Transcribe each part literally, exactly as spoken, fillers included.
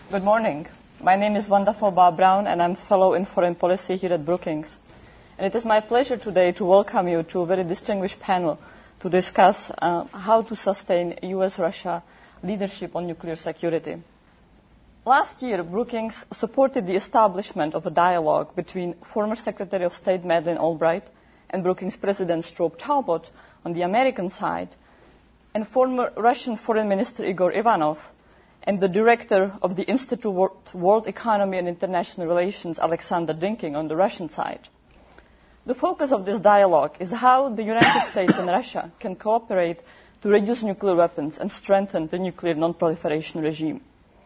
Good morning. My name is Wanda Folbaugh-Brown, and I'm fellow in foreign policy here at Brookings. And it is my pleasure today to welcome you to a very distinguished panel to discuss uh, how to sustain U S Russia leadership on nuclear security. Last year, Brookings supported the establishment of a dialogue between former Secretary of State Madeleine Albright and Brookings President Strobe Talbot on the American side, and former Russian Foreign Minister Igor Ivanov and the director of the Institute of World Economy and International Relations, Alexander Dynkin, on the Russian side. The focus of this dialogue is how the United States and Russia can cooperate to reduce nuclear weapons and strengthen the nuclear non-proliferation regime.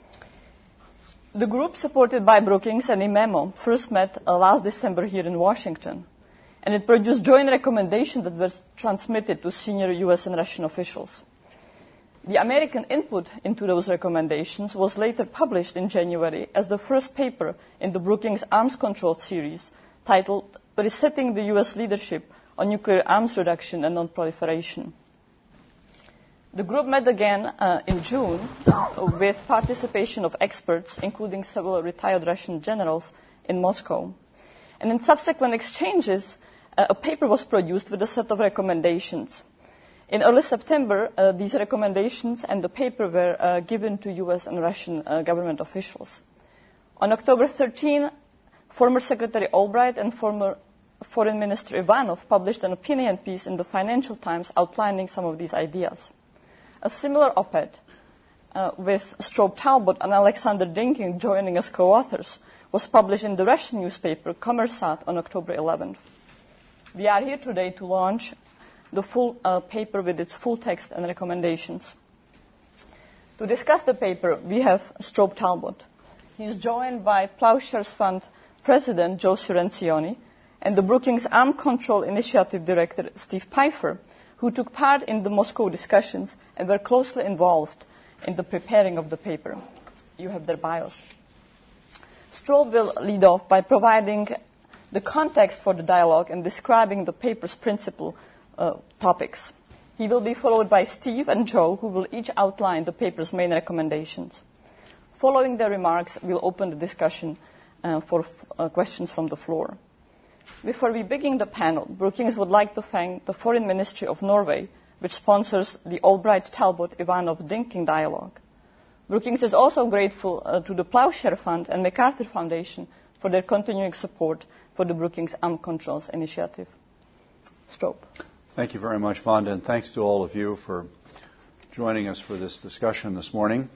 The group supported by Brookings and I M E M O first met uh, last December here in Washington, and it produced joint recommendations that were transmitted to senior U S and Russian officials. The American input into those recommendations was later published in January as the first paper in the Brookings Arms Control series titled Resetting the U S Leadership on Nuclear Arms Reduction and Non-Proliferation. The group met again uh, in June with participation of experts, including several retired Russian generals, in Moscow. And in subsequent exchanges, uh, a paper was produced with a set of recommendations. In early September, uh, these recommendations and the paper were uh, given to U S and Russian uh, government officials. On October thirteenth, former Secretary Albright and former Foreign Minister Ivanov published an opinion piece in the Financial Times outlining some of these ideas. A similar op-ed uh, with Strobe Talbot and Alexander Dynkin joining as co-authors was published in the Russian newspaper Kommersant on October eleventh. We are here today to launch the full uh, paper with its full text and recommendations. To discuss the paper, we have Strobe Talbot. He is joined by Plowshares Fund President Joe Cirancione and the Brookings Arms Control Initiative Director Steve Pifer, who took part in the Moscow discussions and were closely involved in the preparing of the paper. You have their bios. Strobe will lead off by providing the context for the dialogue and describing the paper's principal uh, topics. He will be followed by Steve and Joe, who will each outline the paper's main recommendations. Following their remarks, we'll open the discussion uh, for uh, questions from the floor. Before we begin the panel, Brookings would like to thank the Foreign Ministry of Norway, which sponsors the Albright-Talbot-Ivanov-Dynkin dialogue. Brookings is also grateful uh, to the Plowshare Fund and MacArthur Foundation for their continuing support for the Brookings Arms Controls Initiative. Strobe. Thank you very much, Wanda, and thanks to all of you for joining us for this discussion this morning.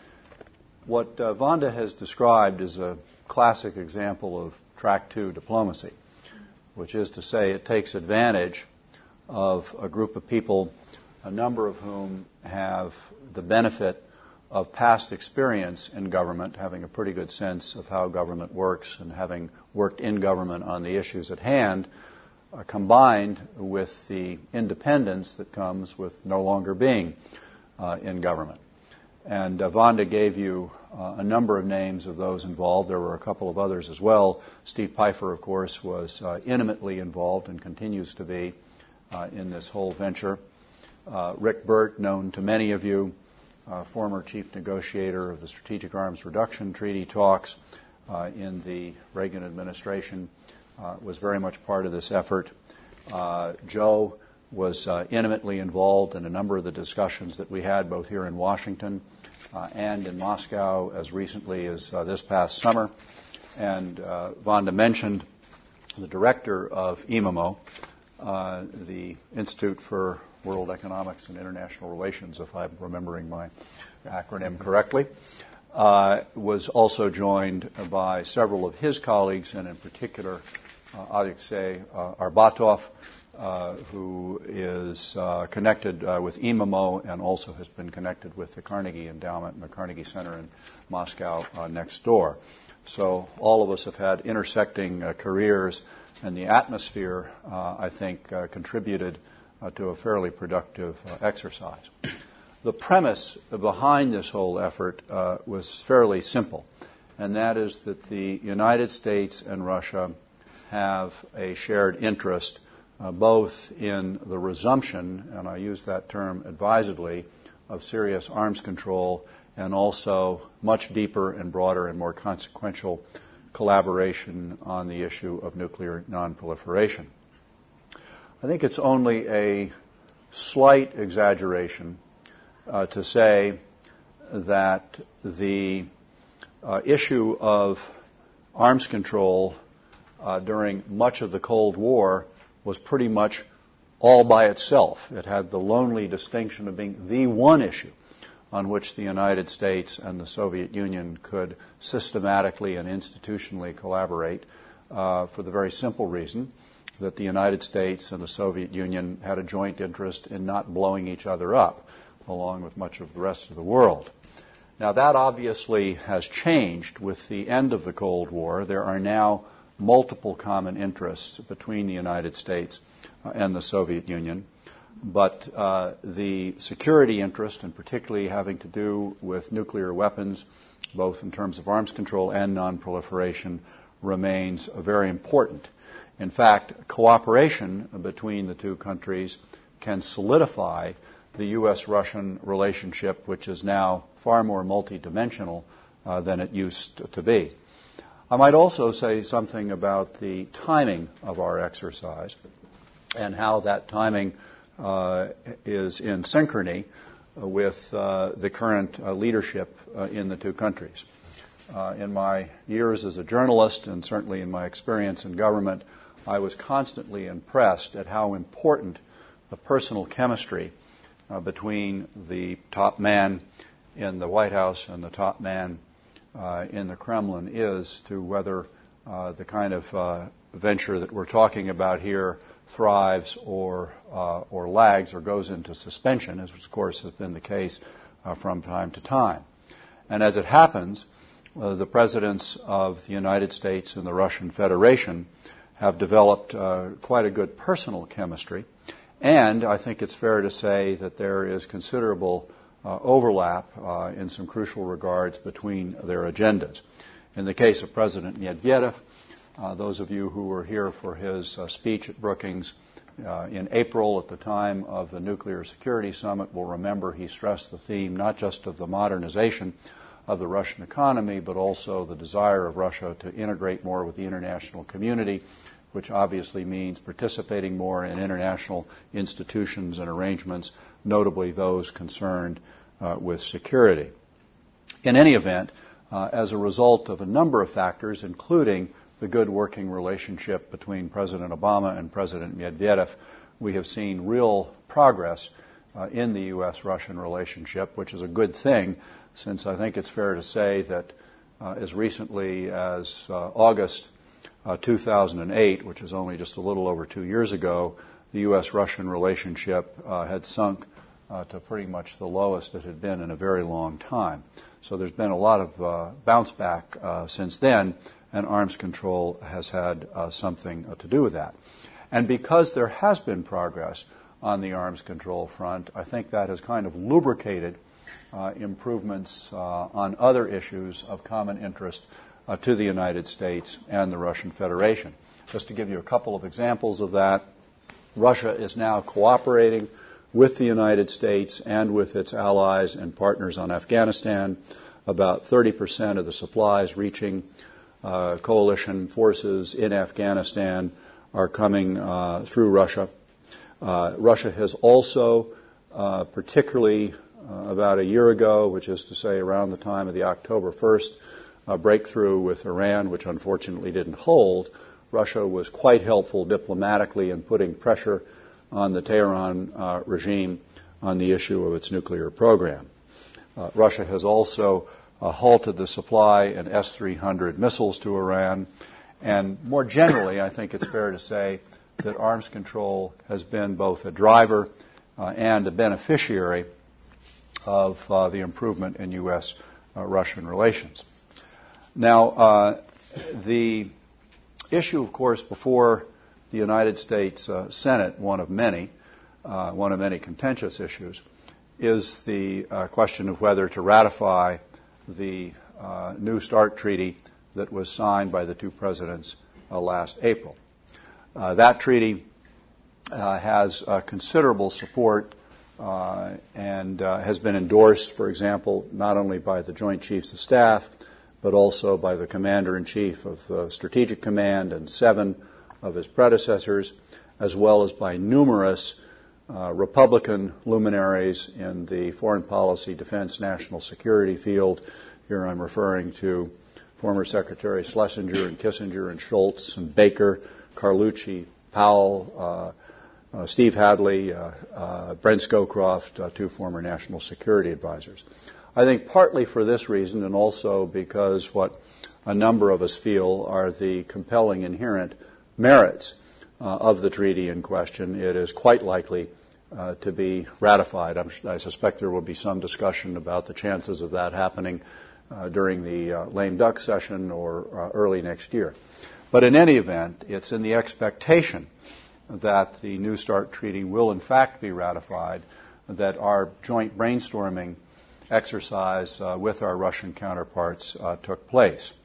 What uh, Wanda has described is a classic example of track two diplomacy, which is to say it takes advantage of a group of people, a number of whom have the benefit of past experience in government, having a pretty good sense of how government works and having worked in government on the issues at hand, uh, combined with the independence that comes with no longer being uh, in government. And uh, Wanda gave you uh, a number of names of those involved. There were a couple of others as well. Steve Pifer, of course, was uh, intimately involved and continues to be uh, in this whole venture. Uh, Rick Burt, known to many of you, uh, former chief negotiator of the Strategic Arms Reduction Treaty talks uh, in the Reagan administration, uh, was very much part of this effort. Uh, Joe was uh, intimately involved in a number of the discussions that we had both here in Washington uh, and in Moscow as recently as uh, this past summer. And uh, Wanda mentioned the director of I M E M O, uh, the Institute for World Economics and International Relations, if I'm remembering my acronym correctly, uh, was also joined by several of his colleagues, and in particular, uh, Alexei uh, Arbatov, Uh, who is uh, connected uh, with I M E M O and also has been connected with the Carnegie Endowment and the Carnegie Center in Moscow uh, next door. So all of us have had intersecting uh, careers, and the atmosphere, uh, I think, uh, contributed uh, to a fairly productive uh, exercise. The premise behind this whole effort uh, was fairly simple, and that is that the United States and Russia have a shared interest Uh, both in the resumption, and I use that term advisedly, of serious arms control and also much deeper and broader and more consequential collaboration on the issue of nuclear nonproliferation. I think it's only a slight exaggeration uh, to say that the uh, issue of arms control uh, during much of the Cold War was pretty much all by itself. It had the lonely distinction of being the one issue on which the United States and the Soviet Union could systematically and institutionally collaborate uh, for the very simple reason that the United States and the Soviet Union had a joint interest in not blowing each other up, along with much of the rest of the world. Now, that obviously has changed with the end of the Cold War. There are now multiple common interests between the United States uh, and the Soviet Union. But uh, the security interest, and particularly having to do with nuclear weapons, both in terms of arms control and nonproliferation, remains uh, very important. In fact, cooperation between the two countries can solidify the U S Russian relationship, which is now far more multidimensional uh, than it used to be. I might also say something about the timing of our exercise and how that timing uh, is in synchrony with uh, the current uh, leadership uh, in the two countries. Uh, in my years as a journalist, and certainly in my experience in government, I was constantly impressed at how important the personal chemistry uh, between the top man in the White House and the top man uh, in the Kremlin is to whether uh, the kind of uh, venture that we're talking about here thrives or uh, or lags or goes into suspension, as of course has been the case uh, from time to time. And as it happens, uh, the presidents of the United States and the Russian Federation have developed uh, quite a good personal chemistry, and I think it's fair to say that there is considerable uh, overlap uh, in some crucial regards between their agendas. In the case of President Medvedev, uh, those of you who were here for his uh, speech at Brookings uh, in April at the time of the Nuclear Security Summit will remember he stressed the theme not just of the modernization of the Russian economy, but also the desire of Russia to integrate more with the international community, which obviously means participating more in international institutions and arrangements, notably those concerned uh, with security. In any event, uh, as a result of a number of factors, including the good working relationship between President Obama and President Medvedev, we have seen real progress uh, in the U S Russian relationship, which is a good thing, since I think it's fair to say that uh, as recently as uh, August uh, two thousand eight, which is only just a little over two years ago, the U S Russian relationship uh, had sunk uh, to pretty much the lowest it had been in a very long time. So there's been a lot of uh, bounce back uh, since then, and arms control has had uh, something uh, to do with that. And because there has been progress on the arms control front, I think that has kind of lubricated uh, improvements uh, on other issues of common interest uh, to the United States and the Russian Federation. Just to give you a couple of examples of that, Russia is now cooperating with the United States and with its allies and partners on Afghanistan. About thirty percent of the supplies reaching uh, coalition forces in Afghanistan are coming uh, through Russia. Uh, Russia has also, uh, particularly uh, about a year ago, which is to say around the time of the October first uh, breakthrough with Iran, which unfortunately didn't hold, Russia was quite helpful diplomatically in putting pressure on the Tehran uh, regime on the issue of its nuclear program. Uh, Russia has also uh, halted the supply of S three hundred missiles to Iran. And more generally, I think it's fair to say that arms control has been both a driver uh, and a beneficiary of uh, the improvement in U S Russian relations. Now, uh, the issue, of course, before the United States uh, Senate, one of many, uh, one of many contentious issues, is the uh, question of whether to ratify the uh, New START treaty that was signed by the two presidents uh, last April. Uh, that treaty uh, has uh, considerable support uh, and uh, has been endorsed, for example, not only by the Joint Chiefs of Staff, but also by the Commander-in-Chief of uh, Strategic Command and seven of his predecessors, as well as by numerous uh, Republican luminaries in the foreign policy, defense, national security field. Here I'm referring to former Secretary Schlesinger and Kissinger and Schultz and Baker, Carlucci, Powell, uh, uh, Steve Hadley, uh, uh, Brent Scowcroft, uh, two former national security advisors. I think partly for this reason, and also because what a number of us feel are the compelling inherent merits uh, of the treaty in question, it is quite likely uh, to be ratified. I'm, I suspect there will be some discussion about the chances of that happening uh, during the uh, lame duck session or uh, early next year. But in any event, it's in the expectation that the New START treaty will in fact be ratified that our joint brainstorming exercise uh, with our Russian counterparts uh, took place.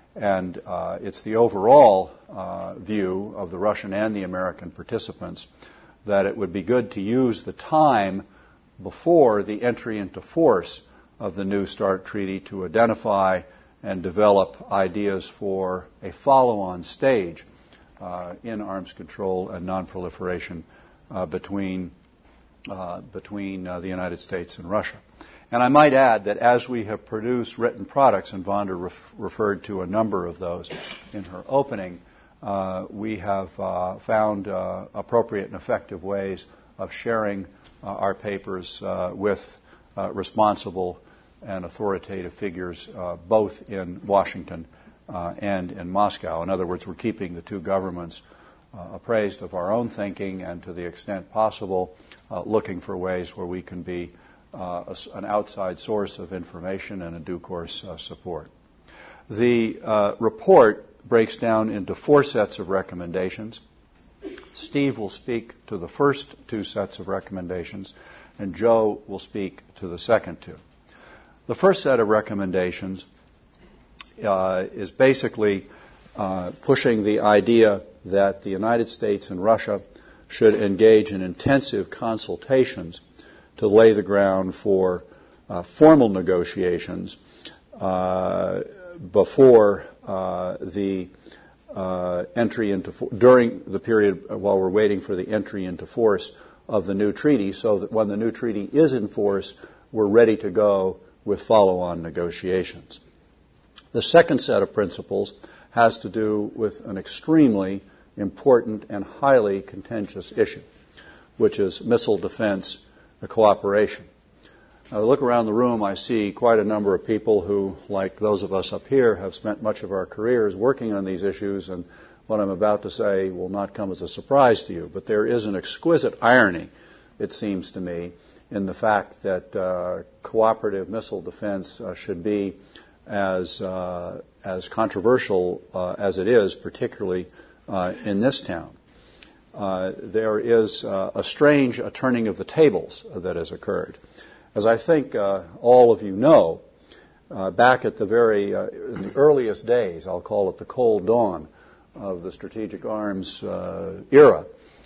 And uh, it's the overall uh, view of the Russian and the American participants that it would be good to use the time before the entry into force of the New START treaty to identify and develop ideas for a follow-on stage uh, in arms control and nonproliferation uh, between, uh, between uh, the United States and Russia. And I might add that as we have produced written products, and Vonda ref- referred to a number of those in her opening, uh, we have uh, found uh, appropriate and effective ways of sharing uh, our papers uh, with uh, responsible and authoritative figures uh, both in Washington uh, and in Moscow. In other words, we're keeping the two governments uh, appraised of our own thinking and, to the extent possible, uh, looking for ways where we can be Uh, a, an outside source of information and, in due course, uh, support. The uh, report breaks down into four sets of recommendations. Steve will speak to the first two sets of recommendations, and Joe will speak to the second two. The first set of recommendations uh, is basically uh, pushing the idea that the United States and Russia should engage in intensive consultations to lay the ground for uh, formal negotiations uh, before uh, the uh, entry into fo- during the period while we're waiting for the entry into force of the new treaty, so that when the new treaty is in force, we're ready to go with follow-on negotiations. The second set of principles has to do with an extremely important and highly contentious issue, which is missile defense the cooperation. Now, I look around the room, I see quite a number of people who, like those of us up here, have spent much of our careers working on these issues, and what I'm about to say will not come as a surprise to you. But there is an exquisite irony, it seems to me, in the fact that uh, cooperative missile defense uh, should be as, uh, as controversial uh, as it is, particularly uh, in this town. Uh, there is uh, a strange uh, turning of the tables that has occurred. As I think uh, all of you know, uh, back at the very uh, in the earliest days, I'll call it the cold dawn of the strategic arms uh, era,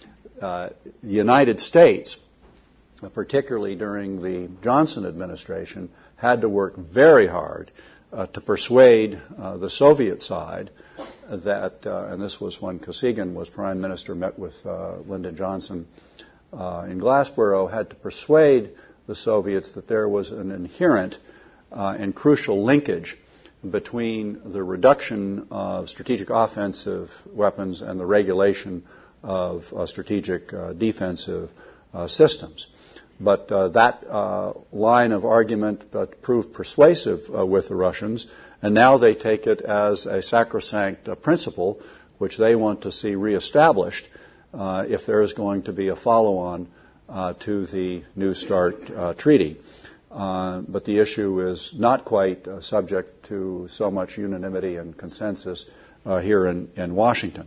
uh, the United States, uh, particularly during the Johnson administration, had to work very hard uh, to persuade uh, the Soviet side that, uh, and this was when Kosygin was prime minister, met with uh, Lyndon Johnson uh, in Glassboro, had to persuade the Soviets that there was an inherent uh, and crucial linkage between the reduction of strategic offensive weapons and the regulation of uh, strategic uh, defensive uh, systems. But uh, that uh, line of argument uh, proved persuasive uh, with the Russians, and now they take it as a sacrosanct uh, principle which they want to see reestablished uh, if there is going to be a follow-on uh, to the New START uh, treaty. Uh, but the issue is not quite uh, subject to so much unanimity and consensus uh, here in, in Washington.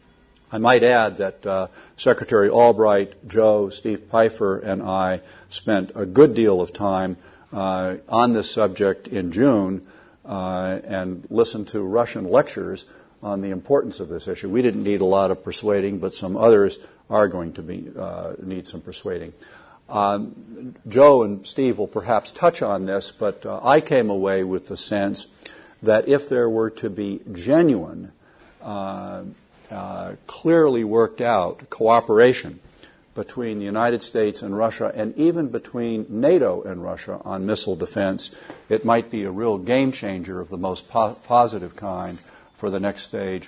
I might add that uh, Secretary Albright, Joe, Steve Pfeiffer, and I spent a good deal of time uh, on this subject in June uh, and listened to Russian lectures on the importance of this issue. We didn't need a lot of persuading, but some others are going to be, uh, need some persuading. Um, Joe and Steve will perhaps touch on this, but uh, I came away with the sense that if there were to be genuine, uh, uh, clearly worked out cooperation between the United States and Russia, and even between NATO and Russia on missile defense, it might be a real game changer of the most po- positive kind for the next stage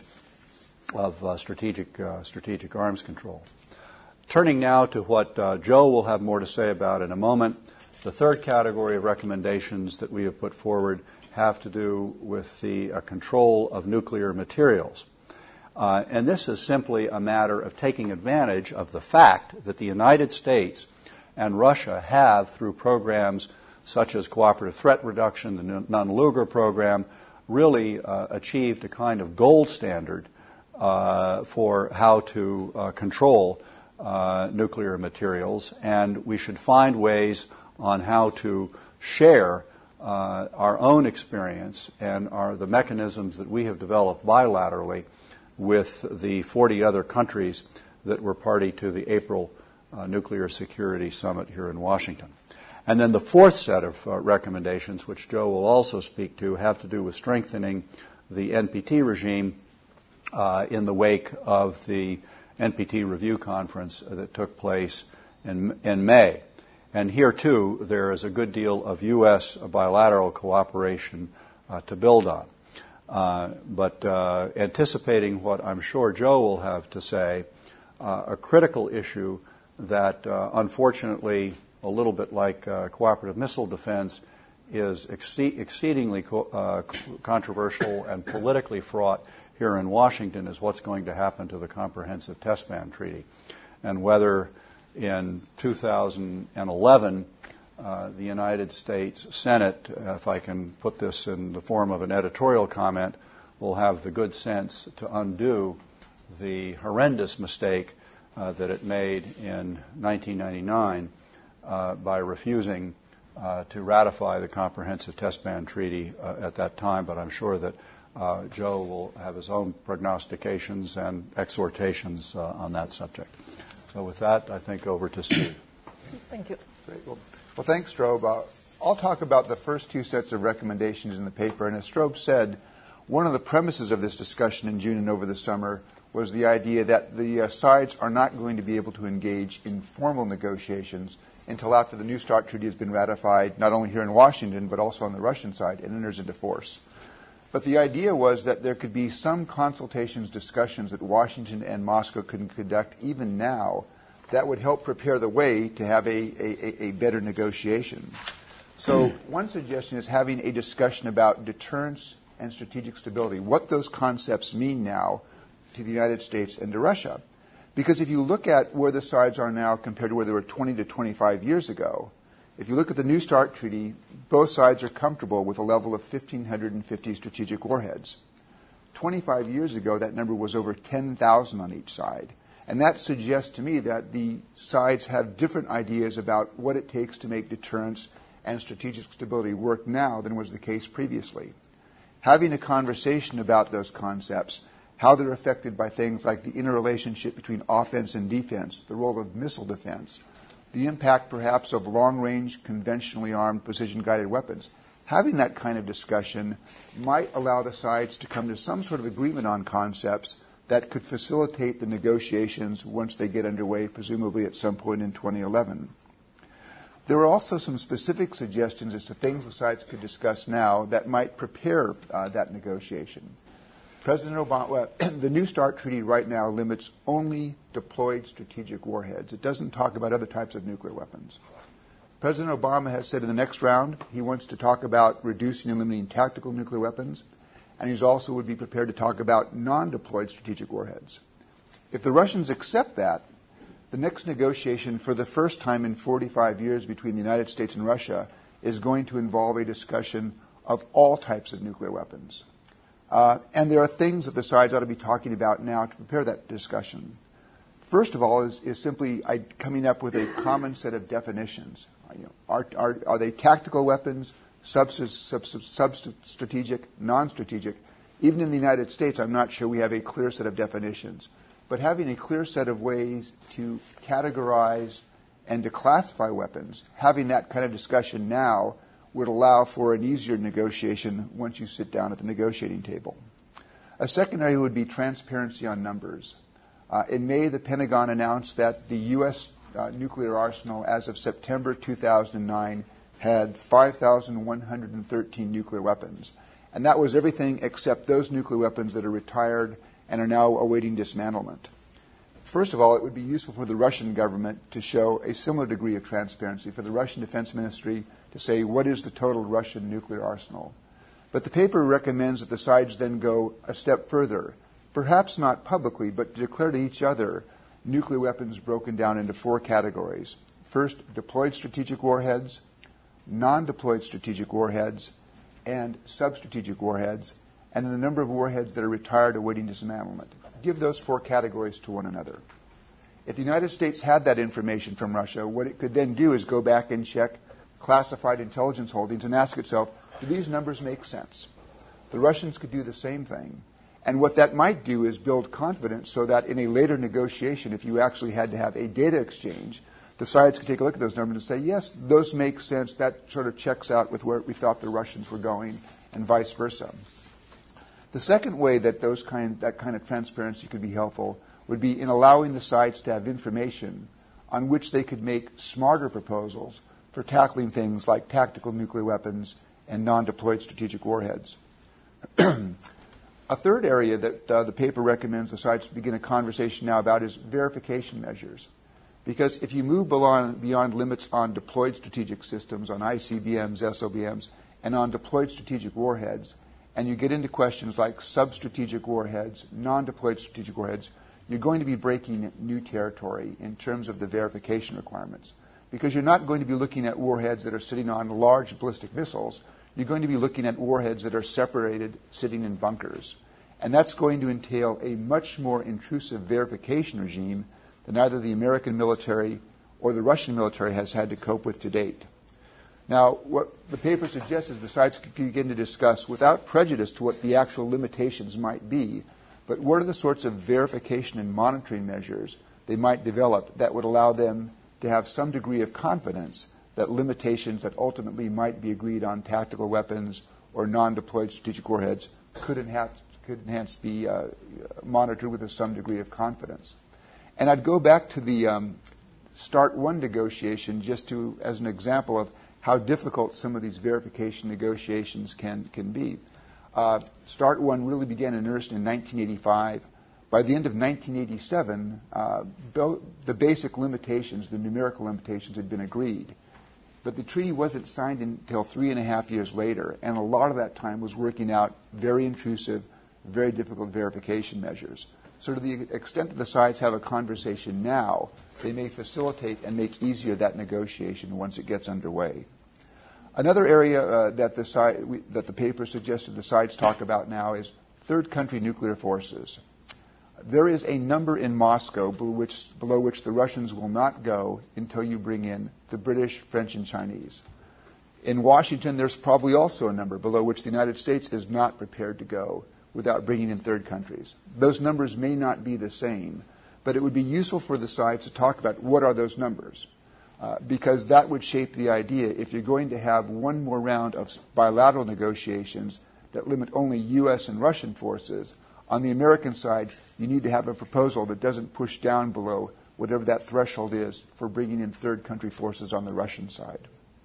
of uh, strategic uh, strategic arms control. Turning now to what uh, Joe will have more to say about in a moment, the third category of recommendations that we have put forward have to do with the uh, control of nuclear materials. Uh, and this is simply a matter of taking advantage of the fact that the United States and Russia have, through programs such as cooperative threat reduction, the Nunn-Lugar program, really uh, achieved a kind of gold standard uh, for how to uh, control uh, nuclear materials. And we should find ways on how to share uh, our own experience and our, the mechanisms that we have developed bilaterally with the forty other countries that were party to the April uh, Nuclear Security Summit here in Washington. And then the fourth set of uh, recommendations, which Joe will also speak to, have to do with strengthening the N P T regime uh, in the wake of the N P T review conference that took place in, in May. And here, too, there is a good deal of U S bilateral cooperation uh, to build on. Uh, but uh, anticipating what I'm sure Joe will have to say, uh, a critical issue that uh, unfortunately, a little bit like uh, cooperative missile defense, is ex- exceedingly co- uh, controversial and politically fraught here in Washington is what's going to happen to the Comprehensive Test Ban Treaty, and whether in two thousand eleven Uh, the United States Senate, uh, if I can put this in the form of an editorial comment, will have the good sense to undo the horrendous mistake uh, that it made in nineteen ninety-nine uh, by refusing uh, to ratify the Comprehensive Test Ban Treaty uh, at that time. But I'm sure that uh, Joe will have his own prognostications and exhortations uh, on that subject. So with that, I think over to Steve. Thank you. Great. Well, Well, thanks, Strobe. Uh, I'll talk about the first two sets of recommendations in the paper. And as Strobe said, one of the premises of this discussion in June and over the summer was the idea that the uh, sides are not going to be able to engage in formal negotiations until after the New START Treaty has been ratified, not only here in Washington, but also on the Russian side, and enters into force. But the idea was that there could be some consultations, discussions that Washington and Moscow could conduct even now that would help prepare the way to have a, a, a better negotiation. So one suggestion is having a discussion about deterrence and strategic stability, what those concepts mean now to the United States and to Russia. Because if you look at where the sides are now compared to where they were twenty to twenty-five years ago, if you look at the New START Treaty, both sides are comfortable with a level of one thousand five hundred fifty strategic warheads. twenty-five years ago, that number was over ten thousand on each side. And that suggests to me that the sides have different ideas about what it takes to make deterrence and strategic stability work now than was the case previously. Having a conversation about those concepts, how they're affected by things like the interrelationship between offense and defense, the role of missile defense, the impact perhaps of long-range, conventionally armed, precision-guided weapons. Having that kind of discussion might allow the sides to come to some sort of agreement on concepts that could facilitate the negotiations once they get underway, presumably at some point in twenty eleven. There are also some specific suggestions as to things the sides could discuss now that might prepare uh, that negotiation. President Obama, well, the New START Treaty right now limits only deployed strategic warheads. It doesn't talk about other types of nuclear weapons. President Obama has said in the next round he wants to talk about reducing and limiting tactical nuclear weapons, and he also would be prepared to talk about non-deployed strategic warheads. If the Russians accept that, the next negotiation for the first time in forty-five years between the United States and Russia is going to involve a discussion of all types of nuclear weapons. Uh, and there are things that the sides ought to be talking about now to prepare that discussion. First of all is, is simply I, coming up with a common set of definitions. You know, are, are, are they tactical weapons, sub-strategic, non-strategic? Even in the United States, I'm not sure we have a clear set of definitions. But having a clear set of ways to categorize and to classify weapons, having that kind of discussion now would allow for an easier negotiation once you sit down at the negotiating table. A second area would be transparency on numbers. Uh, in May, the Pentagon announced that the U S uh, nuclear arsenal as of September two thousand nine had five thousand one hundred thirteen nuclear weapons. And that was everything except those nuclear weapons that are retired and are now awaiting dismantlement. First of all, it would be useful for the Russian government to show a similar degree of transparency, for the Russian Defense Ministry to say what is the total Russian nuclear arsenal. But the paper recommends that the sides then go a step further, perhaps not publicly, but to declare to each other nuclear weapons broken down into four categories. First, deployed strategic warheads, non-deployed strategic warheads, and sub-strategic warheads, and then the number of warheads that are retired awaiting dismantlement. Give those four categories to one another. If the United States had that information from Russia, what it could then do is go back and check classified intelligence holdings and ask itself, do these numbers make sense? The Russians could do the same thing. And what that might do is build confidence so that in a later negotiation, if you actually had to have a data exchange, the sides could take a look at those numbers and say, yes, those make sense. That sort of checks out with where we thought the Russians were going, and vice versa. The second way that those kind, that kind of transparency could be helpful would be in allowing the sides to have information on which they could make smarter proposals for tackling things like tactical nuclear weapons and non-deployed strategic warheads. A third area that uh, the paper recommends the sides begin a conversation now about is verification measures. Because if you move beyond, beyond limits on deployed strategic systems, on I C B Ms, S O B Ms, and on deployed strategic warheads, and you get into questions like sub-strategic warheads, non-deployed strategic warheads, you're going to be breaking new territory in terms of the verification requirements. Because you're not going to be looking at warheads that are sitting on large ballistic missiles. You're going to be looking at warheads that are separated, sitting in bunkers. And that's going to entail a much more intrusive verification regime than either the American military or the Russian military has had to cope with to date. Now, what the paper suggests is the sides could begin to discuss, without prejudice to what the actual limitations might be, but what are the sorts of verification and monitoring measures they might develop that would allow them to have some degree of confidence that limitations that ultimately might be agreed on tactical weapons or non-deployed strategic warheads could enhance, could enhance be uh, monitored with some degree of confidence. And I'd go back to the um, START one negotiation just to as an example of how difficult some of these verification negotiations can, can be. Uh, START one really began in earnest in nineteen eighty-five. By the end of nineteen eighty-seven, uh, the basic limitations, the numerical limitations, had been agreed. But the treaty wasn't signed until three and a half years later, and a lot of that time was working out very intrusive, very difficult verification measures. So to the extent that the sides have a conversation now, they may facilitate and make easier that negotiation once it gets underway. Another area uh, that, the side, we, that the paper suggested the sides talk about now is third country nuclear forces. There is a number in Moscow below which, below which the Russians will not go until you bring in the British, French, and Chinese. In Washington, there's probably also a number below which the United States is not prepared to go without bringing in third countries. Those numbers may not be the same, but it would be useful for the sides to talk about what are those numbers, uh, because that would shape the idea. If you're going to have one more round of bilateral negotiations that limit only U S and Russian forces, on the American side, you need to have a proposal that doesn't push down below whatever that threshold is for bringing in third country forces on the Russian side.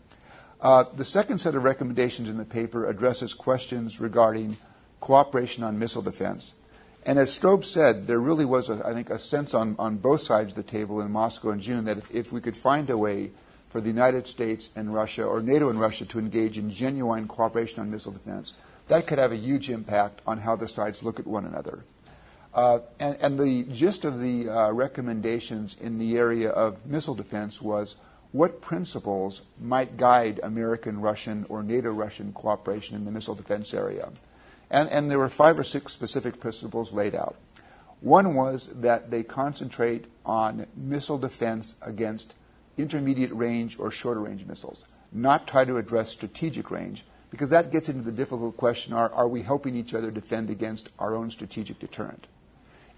Uh, the second set of recommendations in the paper addresses questions regarding cooperation on missile defense. And as Strobe said, there really was, a, I think, a sense on, on both sides of the table in Moscow in June that if, if we could find a way for the United States and Russia, or NATO and Russia, to engage in genuine cooperation on missile defense, that could have a huge impact on how the sides look at one another. Uh, and, and the gist of the uh, recommendations in the area of missile defense was what principles might guide American-Russian or NATO-Russian cooperation in the missile defense area. And, and there were five or six specific principles laid out. One was that they concentrate on missile defense against intermediate range or shorter range missiles, not try to address strategic range, because that gets into the difficult question, are, are we helping each other defend against our own strategic deterrent?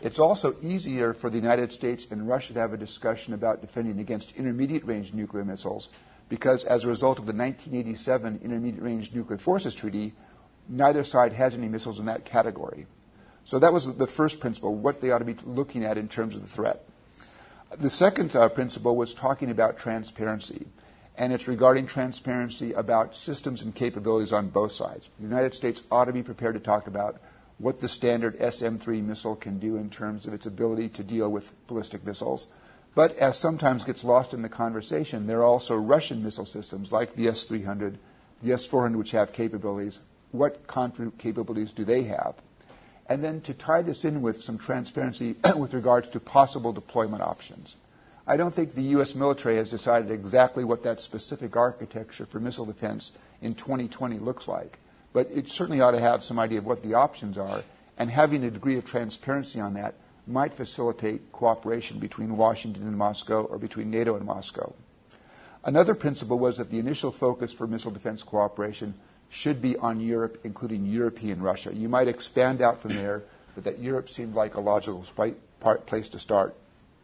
It's also easier for the United States and Russia to have a discussion about defending against intermediate-range nuclear missiles because as a result of the nineteen eighty-seven Intermediate-Range Nuclear Forces Treaty, neither side has any missiles in that category. So that was the first principle, what they ought to be looking at in terms of the threat. The second uh, principle was talking about transparency, and it's regarding transparency about systems and capabilities on both sides. The United States ought to be prepared to talk about what the standard S M three missile can do in terms of its ability to deal with ballistic missiles. But as sometimes gets lost in the conversation, there are also Russian missile systems like the S three hundred, the S four hundred, which have capabilities. What concrete capabilities do they have? And then to tie this in with some transparency with regards to possible deployment options. I don't think the U S military has decided exactly what that specific architecture for missile defense in twenty twenty looks like, but it certainly ought to have some idea of what the options are, and having a degree of transparency on that might facilitate cooperation between Washington and Moscow or between NATO and Moscow. Another principle was that the initial focus for missile defense cooperation should be on Europe, including European Russia. You might expand out from there, but that Europe seemed like a logical place to start.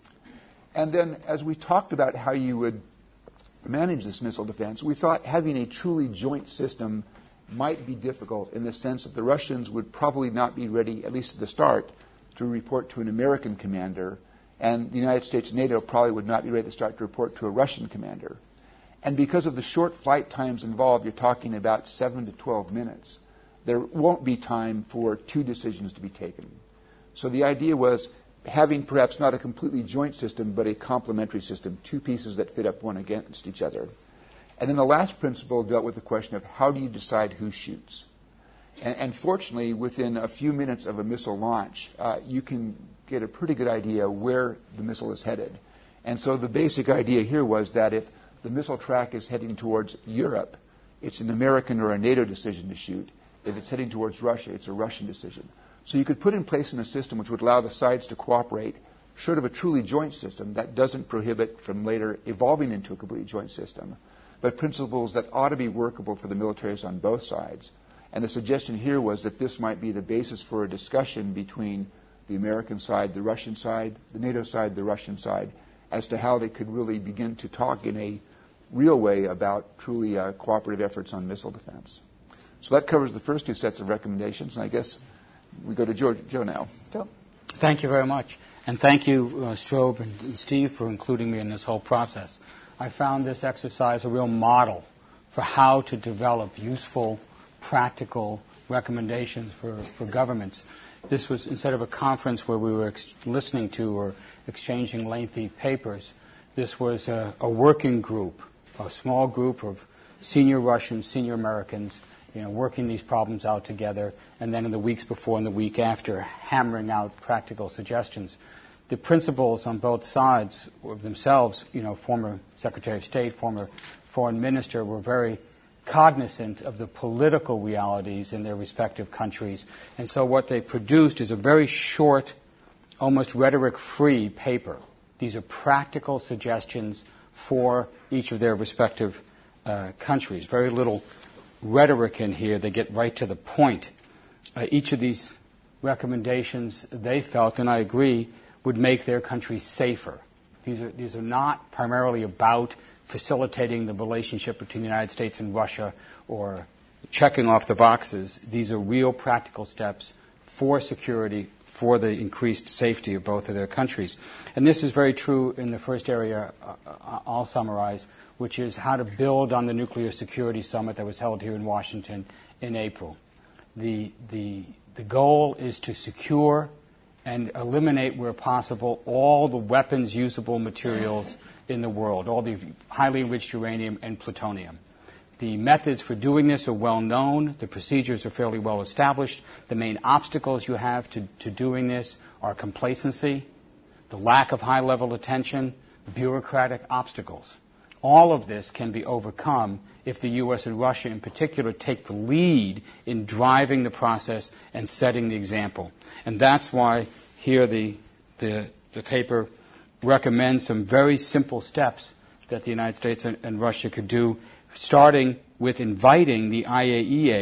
And then as we talked about how you would manage this missile defense, we thought having a truly joint system might be difficult in the sense that the Russians would probably not be ready, at least at the start, to report to an American commander, and the United States and NATO probably would not be ready to start to report to a Russian commander. And because of the short flight times involved, you're talking about seven to twelve minutes. There won't be time for two decisions to be taken. So the idea was having perhaps not a completely joint system, but a complementary system, two pieces that fit up one against each other. And then the last principle dealt with the question of how do you decide who shoots? And, and fortunately, within a few minutes of a missile launch, uh, you can get a pretty good idea where the missile is headed. And so the basic idea here was that if the missile track is heading towards Europe, it's an American or a NATO decision to shoot. If it's heading towards Russia, it's a Russian decision. So you could put in place in a system which would allow the sides to cooperate, short of a truly joint system that doesn't prohibit from later evolving into a completely joint system, but principles that ought to be workable for the militaries on both sides. And the suggestion here was that this might be the basis for a discussion between the American side, the Russian side, the NATO side, the Russian side, as to how they could really begin to talk in a real way about truly uh, cooperative efforts on missile defense. So that covers the first two sets of recommendations, and I guess we go to Joe, Joe now. Joe. Thank you very much. And thank you, uh, Strobe and, and Steve, for including me in this whole process. I found this exercise a real model for how to develop useful, practical recommendations for, for governments. This was, instead of a conference where we were ex- listening to or exchanging lengthy papers, this was a, a working group, a small group of senior Russians, senior Americans, you know, working these problems out together, and then in the weeks before and the week after, hammering out practical suggestions. The principals on both sides of themselves, you know, former Secretary of State, former Foreign Minister, were very cognizant of the political realities in their respective countries. And so what they produced is a very short, almost rhetoric-free paper. These are practical suggestions for each of their respective uh, countries. Very little rhetoric in here. They get right to the point. Uh, each of these recommendations, they felt, and I agree, would make their countries safer. These are, these are not primarily about facilitating the relationship between the United States and Russia or checking off the boxes. These are real practical steps for security, for the increased safety of both of their countries. And this is very true in the first area uh, I'll summarize, which is how to build on the Nuclear Security Summit that was held here in Washington in April. The, the, the goal is to secure and eliminate, where possible, all the weapons-usable materials in the world, all the highly enriched uranium and plutonium. The methods for doing this are well known. The procedures are fairly well established. The main obstacles you have to, to doing this are complacency, the lack of high-level attention, bureaucratic obstacles. All of this can be overcome if the U S and Russia in particular take the lead in driving the process and setting the example. And that's why here the, the, the paper recommends some very simple steps that the United States and, and Russia could do, starting with inviting the I A E A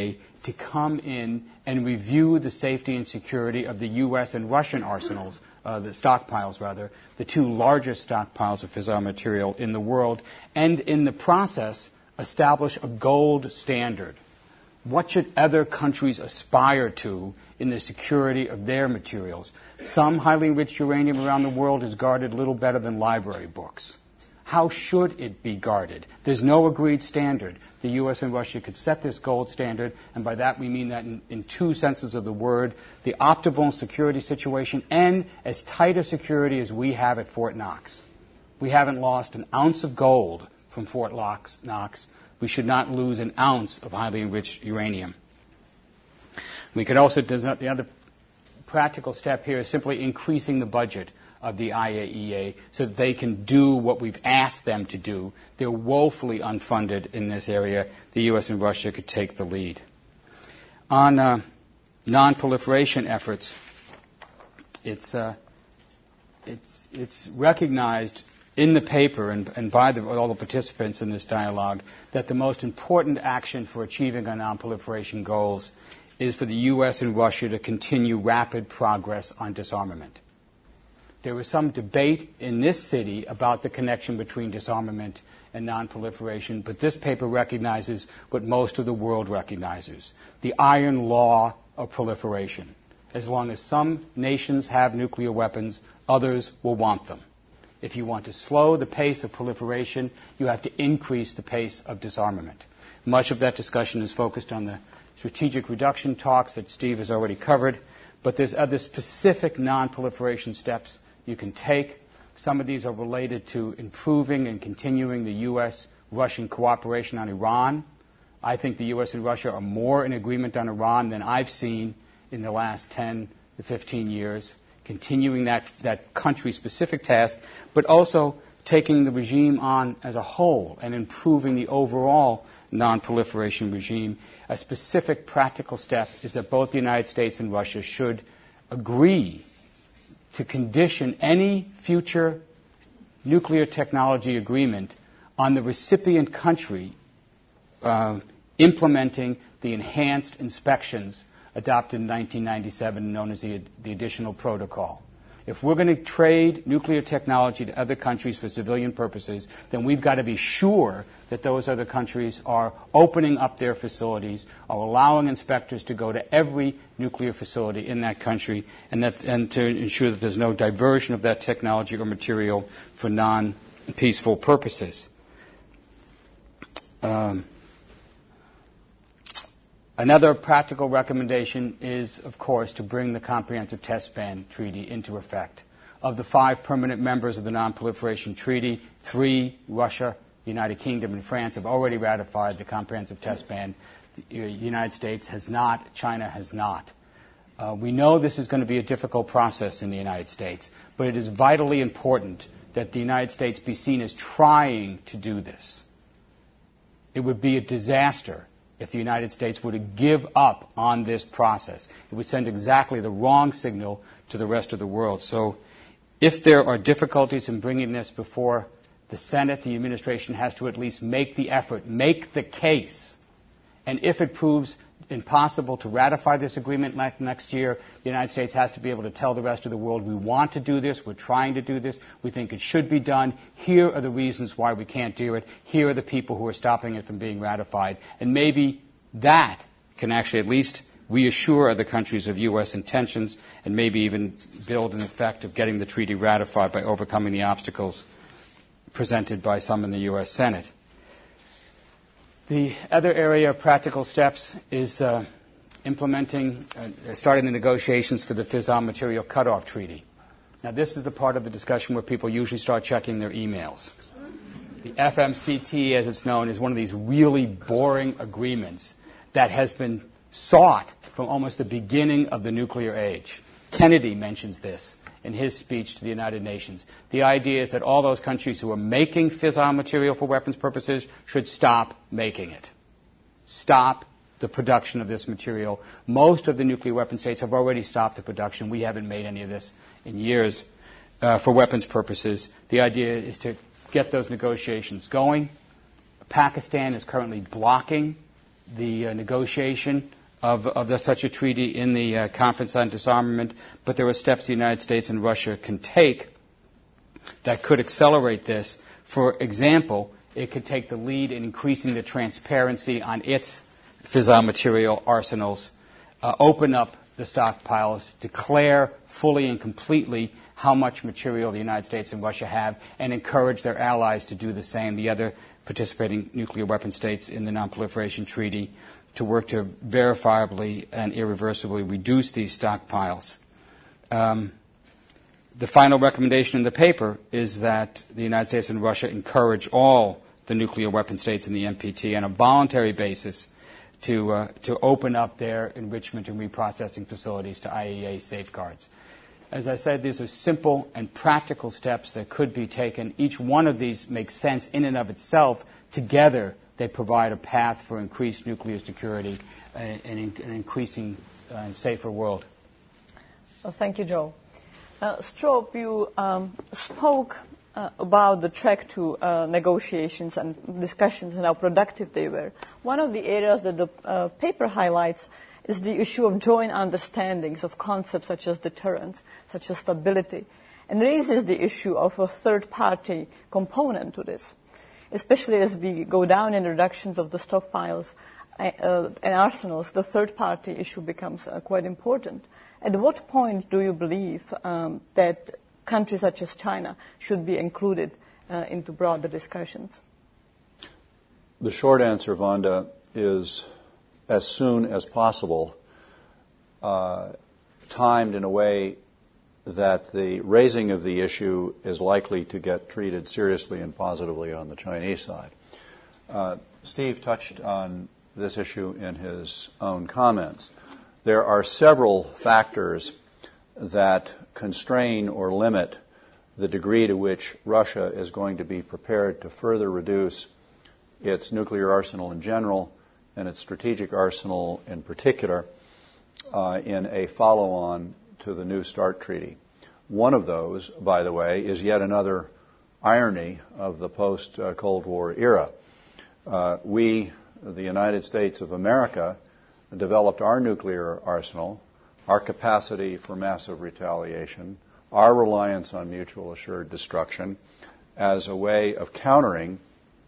to come in and review the safety and security of the U S and Russian arsenals, uh, the stockpiles rather, the two largest stockpiles of fissile material in the world, and in the process establish a gold standard. What should other countries aspire to in the security of their materials? Some highly enriched uranium around the world is guarded little better than library books. How should it be guarded? There's no agreed standard. The U S and Russia could set this gold standard, and by that we mean that in, in two senses of the word, the optimal security situation and as tight a security as we have at Fort Knox. We haven't lost an ounce of gold from Fort Knox. We should not lose an ounce of highly enriched uranium. We could also, the other practical step here is simply increasing the budget of the I A E A so that they can do what we've asked them to do. They're woefully unfunded in this area. The U S and Russia could take the lead. On uh, non-proliferation efforts, it's, uh, it's, it's recognized in the paper and, and by the, all the participants in this dialogue that the most important action for achieving our non-proliferation goals is for the U S and Russia to continue rapid progress on disarmament. There was some debate in this city about the connection between disarmament and non-proliferation, but this paper recognizes what most of the world recognizes, the iron law of proliferation. As long as some nations have nuclear weapons, others will want them. If you want to slow the pace of proliferation, you have to increase the pace of disarmament. Much of that discussion is focused on the strategic reduction talks that Steve has already covered, but there's other specific non-proliferation steps you can take. Some of these are related to improving and continuing the U S Russian cooperation on Iran. I think the U S and Russia are more in agreement on Iran than I've seen in the last ten to fifteen years, continuing that, that country-specific task, but also taking the regime on as a whole and improving the overall non-proliferation regime. A specific practical step is that both the United States and Russia should agree to condition any future nuclear technology agreement on the recipient country uh, implementing the enhanced inspections adopted in nineteen ninety-seven, known as the, the Additional Protocol. If we're going to trade nuclear technology to other countries for civilian purposes, then we've got to be sure that those other countries are opening up their facilities, are allowing inspectors to go to every nuclear facility in that country, and, that, and to ensure that there's no diversion of that technology or material for non-peaceful purposes. Um, Another practical recommendation is, of course, to bring the Comprehensive Test Ban Treaty into effect. Of the five permanent members of the Non-Proliferation Treaty, three, Russia, the United Kingdom, and France, have already ratified the Comprehensive Test Ban. The United States has not. China has not. Uh, we know this is going to be a difficult process in the United States, but it is vitally important that the United States be seen as trying to do this. It would be a disaster if the United States were to give up on this process. It would send exactly the wrong signal to the rest of the world. So if there are difficulties in bringing this before the Senate, the administration has to at least make the effort, make the case. And if it proves impossible to ratify this agreement next year, the United States has to be able to tell the rest of the world, we want to do this, we're trying to do this, we think it should be done, here are the reasons why we can't do it, here are the people who are stopping it from being ratified. And maybe that can actually at least reassure other countries of U S intentions and maybe even build an effect of getting the treaty ratified by overcoming the obstacles presented by some in the U S Senate. The other area of practical steps is uh, implementing, uh, starting the negotiations for the fissile material cutoff treaty. Now, this is the part of the discussion where people usually start checking their emails. The F M C T, as it's known, is one of these really boring agreements that has been sought from almost the beginning of the nuclear age. Kennedy mentions this in his speech to the United Nations. The idea is that all those countries who are making fissile material for weapons purposes should stop making it. Stop the production of this material. Most of the nuclear weapon states have already stopped the production. We haven't made any of this in years uh, for weapons purposes. The idea is to get those negotiations going. Pakistan is currently blocking the uh, negotiation of, of the, such a treaty in the uh, Conference on Disarmament, but there are steps the United States and Russia can take that could accelerate this. For example, it could take the lead in increasing the transparency on its fissile material arsenals, uh, open up the stockpiles, declare fully and completely how much material the United States and Russia have, and encourage their allies to do the same, the other participating nuclear weapon states in the Non-Proliferation Treaty, to work to verifiably and irreversibly reduce these stockpiles. Um, the final recommendation in the paper is that the United States and Russia encourage all the nuclear weapon states in the N P T on a voluntary basis to uh, to open up their enrichment and reprocessing facilities to I A E A safeguards. As I said, these are simple and practical steps that could be taken. Each one of these makes sense in and of itself. Together, they provide a path for increased nuclear security and an increasing uh, and safer world. Well, thank you, Joe. Uh, Strobe, you um, spoke uh, about the track to uh, negotiations and discussions and how productive they were. One of the areas that the uh, paper highlights is the issue of joint understandings of concepts such as deterrence, such as stability, and raises the issue of a third-party component to this. Especially as we go down in reductions of the stockpiles uh, and arsenals, the third-party issue becomes uh, quite important. At what point do you believe um, that countries such as China should be included uh, into broader discussions? The short answer, Vanda, is as soon as possible, uh, timed in a way that the raising of the issue is likely to get treated seriously and positively on the Chinese side. Uh, Steve touched on this issue in his own comments. There are several factors that constrain or limit the degree to which Russia is going to be prepared to further reduce its nuclear arsenal in general and its strategic arsenal in particular uh, in a follow-on to the New START treaty. One of those, by the way, is yet another irony of the post-Cold War era. Uh, we, the United States of America, developed our nuclear arsenal, our capacity for massive retaliation, our reliance on mutual assured destruction as a way of countering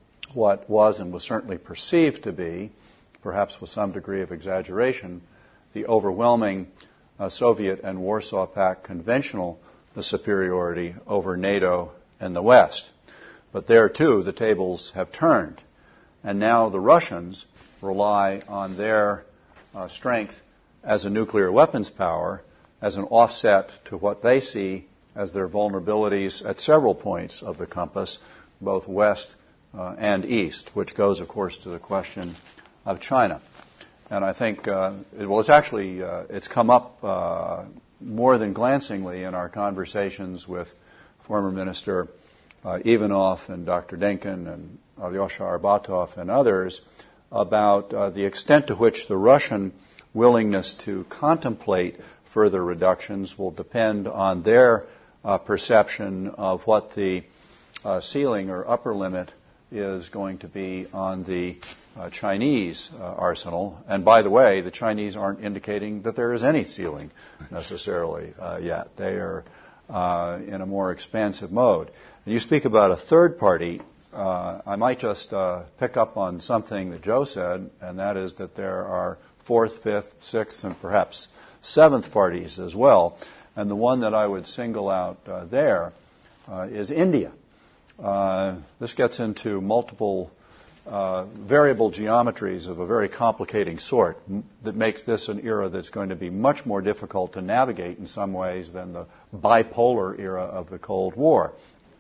what was and was certainly perceived to be, perhaps with some degree of exaggeration, the overwhelming uh, Soviet and Warsaw Pact conventional superiority over NATO and the West. But there, too, the tables have turned. And now the Russians rely on their uh, strength as a nuclear weapons power as an offset to what they see as their vulnerabilities at several points of the compass, both west uh, and east, which goes, of course, to the question of China. And I think, uh, it, well, it's actually, uh, it's come up uh, more than glancingly in our conversations with former Minister uh, Ivanov and Doctor Denkin and Alyosha Arbatov and others about uh, the extent to which the Russian willingness to contemplate further reductions will depend on their uh, perception of what the uh, ceiling or upper limit is going to be on the uh, Chinese uh, arsenal. And by the way, the Chinese aren't indicating that there is any ceiling necessarily uh, yet. They are uh, in a more expansive mode. And you speak about a third party. Uh, I might just uh, pick up on something that Joe said, and that is that there are fourth, fifth, sixth, and perhaps seventh parties as well. And the one that I would single out uh, there uh, is India. Uh, this gets into multiple uh, variable geometries of a very complicating sort m- that makes this an era that's going to be much more difficult to navigate in some ways than the bipolar era of the Cold War.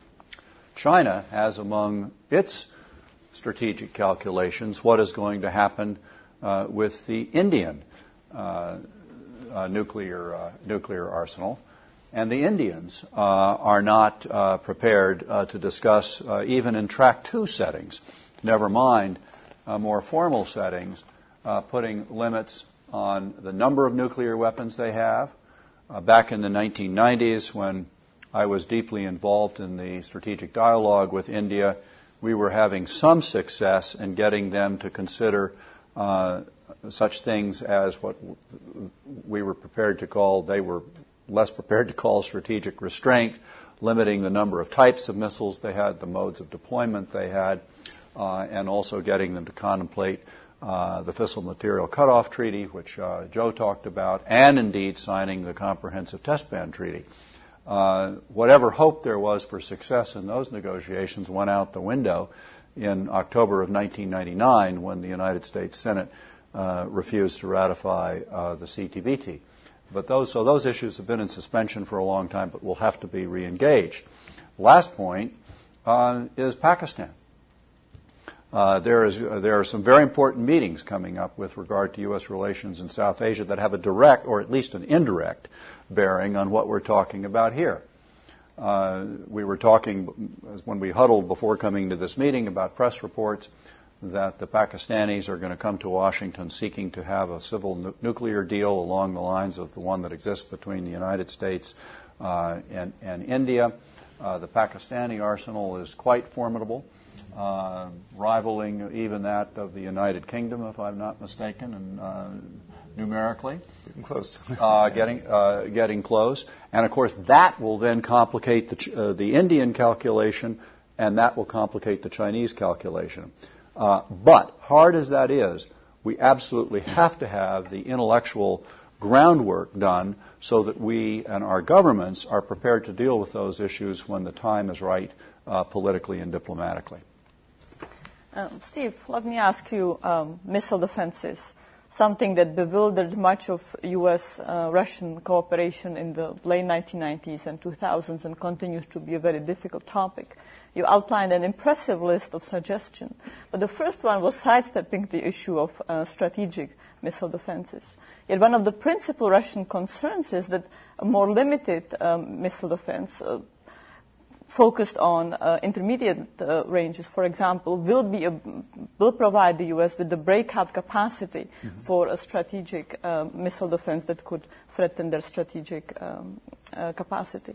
China has among its strategic calculations what is going to happen uh, with the Indian uh, uh, nuclear uh, nuclear arsenal. And the Indians uh, are not uh, prepared uh, to discuss, uh, even in Track two settings, never mind uh, more formal settings, uh, putting limits on the number of nuclear weapons they have. Uh, back in the nineteen nineties, when I was deeply involved in the strategic dialogue with India, we were having some success in getting them to consider uh, such things as what we were prepared to call, they were less prepared to call strategic restraint, limiting the number of types of missiles they had, the modes of deployment they had, uh, and also getting them to contemplate uh, the Fissile Material Cutoff Treaty, which uh, Joe talked about, and indeed signing the Comprehensive Test Ban Treaty. Uh, whatever hope there was for success in those negotiations went out the window in October of nineteen ninety-nine when the United States Senate uh, refused to ratify uh, the C T B T. But those, so those issues have been in suspension for a long time, but will have to be re-engaged. Last point uh, is Pakistan. Uh, there is uh, there are some very important meetings coming up with regard to U S relations in South Asia that have a direct, or at least an indirect, bearing on what we're talking about here. Uh, we were talking when we huddled before coming to this meeting about press reports that the Pakistanis are going to come to Washington seeking to have a civil nu- nuclear deal along the lines of the one that exists between the United States uh, and, and India. Uh, the Pakistani arsenal is quite formidable, uh, rivaling even that of the United Kingdom, if I'm not mistaken, and uh, numerically. Getting close. uh, getting uh, getting close. And, of course, that will then complicate the, uh, the Indian calculation, and that will complicate the Chinese calculation. Uh, but, hard as that is, we absolutely have to have the intellectual groundwork done so that we and our governments are prepared to deal with those issues when the time is right, uh, politically and diplomatically. Uh, Steve, let me ask you, um, missile defenses, something that bewildered much of U S uh, Russian cooperation in the late nineteen nineties and two thousands and continues to be a very difficult topic. You outlined an impressive list of suggestions, but the first one was sidestepping the issue of uh, strategic missile defenses. Yet one of the principal Russian concerns is that a more limited um, missile defense uh, focused on uh, intermediate uh, ranges, for example, will be a, will provide the U S with the breakout capacity mm-hmm. for a strategic uh, missile defense that could threaten their strategic um, uh, capacity.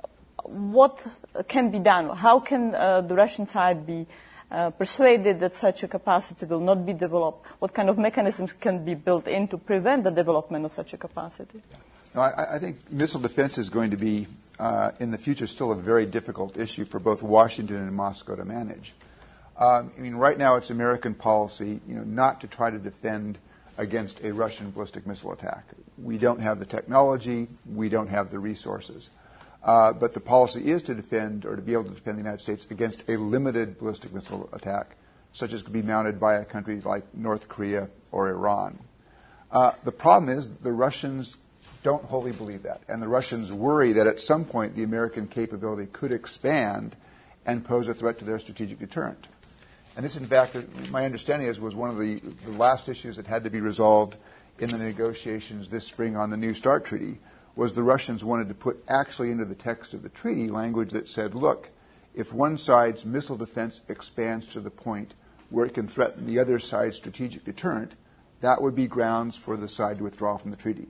What can be done? How can uh, the Russian side be uh, persuaded that such a capacity will not be developed? What kind of mechanisms can be built in to prevent the development of such a capacity? No, I, I think missile defense is going to be, uh, in the future, still a very difficult issue for both Washington and Moscow to manage. Um, I mean, right now it's American policy, you know, not to try to defend against a Russian ballistic missile attack. We don't have the technology. We don't have the resources. Uh, but the policy is to defend, or to be able to defend the United States against a limited ballistic missile attack, such as could be mounted by a country like North Korea or Iran. Uh, the problem is the Russians don't wholly believe that, and the Russians worry that at some point the American capability could expand and pose a threat to their strategic deterrent. And this, in fact, my understanding is, was one of the, the last issues that had to be resolved in the negotiations this spring on the New START treaty, was the Russians wanted to put actually into the text of the treaty language that said, look, if one side's missile defense expands to the point where it can threaten the other side's strategic deterrent, that would be grounds for the side to withdraw from the treaty.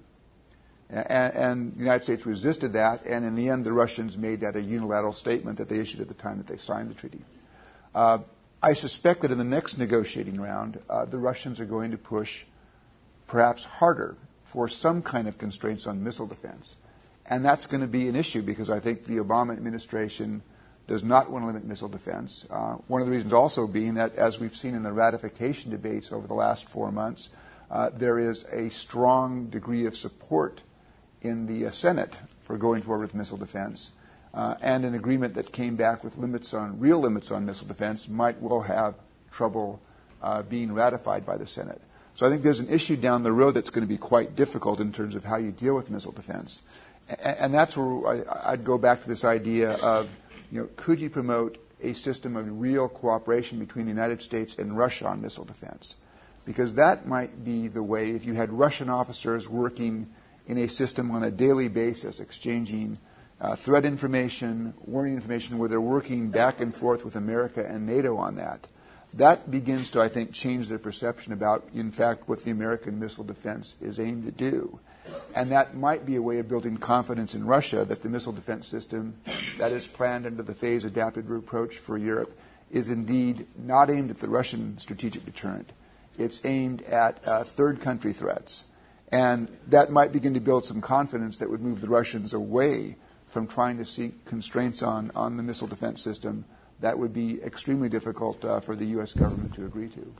And, and the United States resisted that, and in the end the Russians made that a unilateral statement that they issued at the time that they signed the treaty. Uh, I suspect that in the next negotiating round, uh, the Russians are going to push perhaps harder for some kind of constraints on missile defense. And that's going to be an issue because I think the Obama administration does not want to limit missile defense. Uh, one of the reasons also being that, as we've seen in the ratification debates over the last four months, uh, there is a strong degree of support in the uh, Senate for going forward with missile defense. Uh, and an agreement that came back with limits on, real limits on missile defense might well have trouble uh, being ratified by the Senate. So I think there's an issue down the road that's going to be quite difficult in terms of how you deal with missile defense. And, and that's where I, I'd go back to this idea of, you know, could you promote a system of real cooperation between the United States and Russia on missile defense? Because that might be the way, if you had Russian officers working in a system on a daily basis, exchanging uh, threat information, warning information, where they're working back and forth with America and NATO on that, that begins to, I think, change their perception about, in fact, what the American missile defense is aimed to do. And that might be a way of building confidence in Russia that the missile defense system that is planned under the phase adapted approach for Europe is indeed not aimed at the Russian strategic deterrent. It's aimed at uh, third country threats. And that might begin to build some confidence that would move the Russians away from trying to seek constraints on, on the missile defense system. That would be extremely difficult uh, for the U S government to agree to.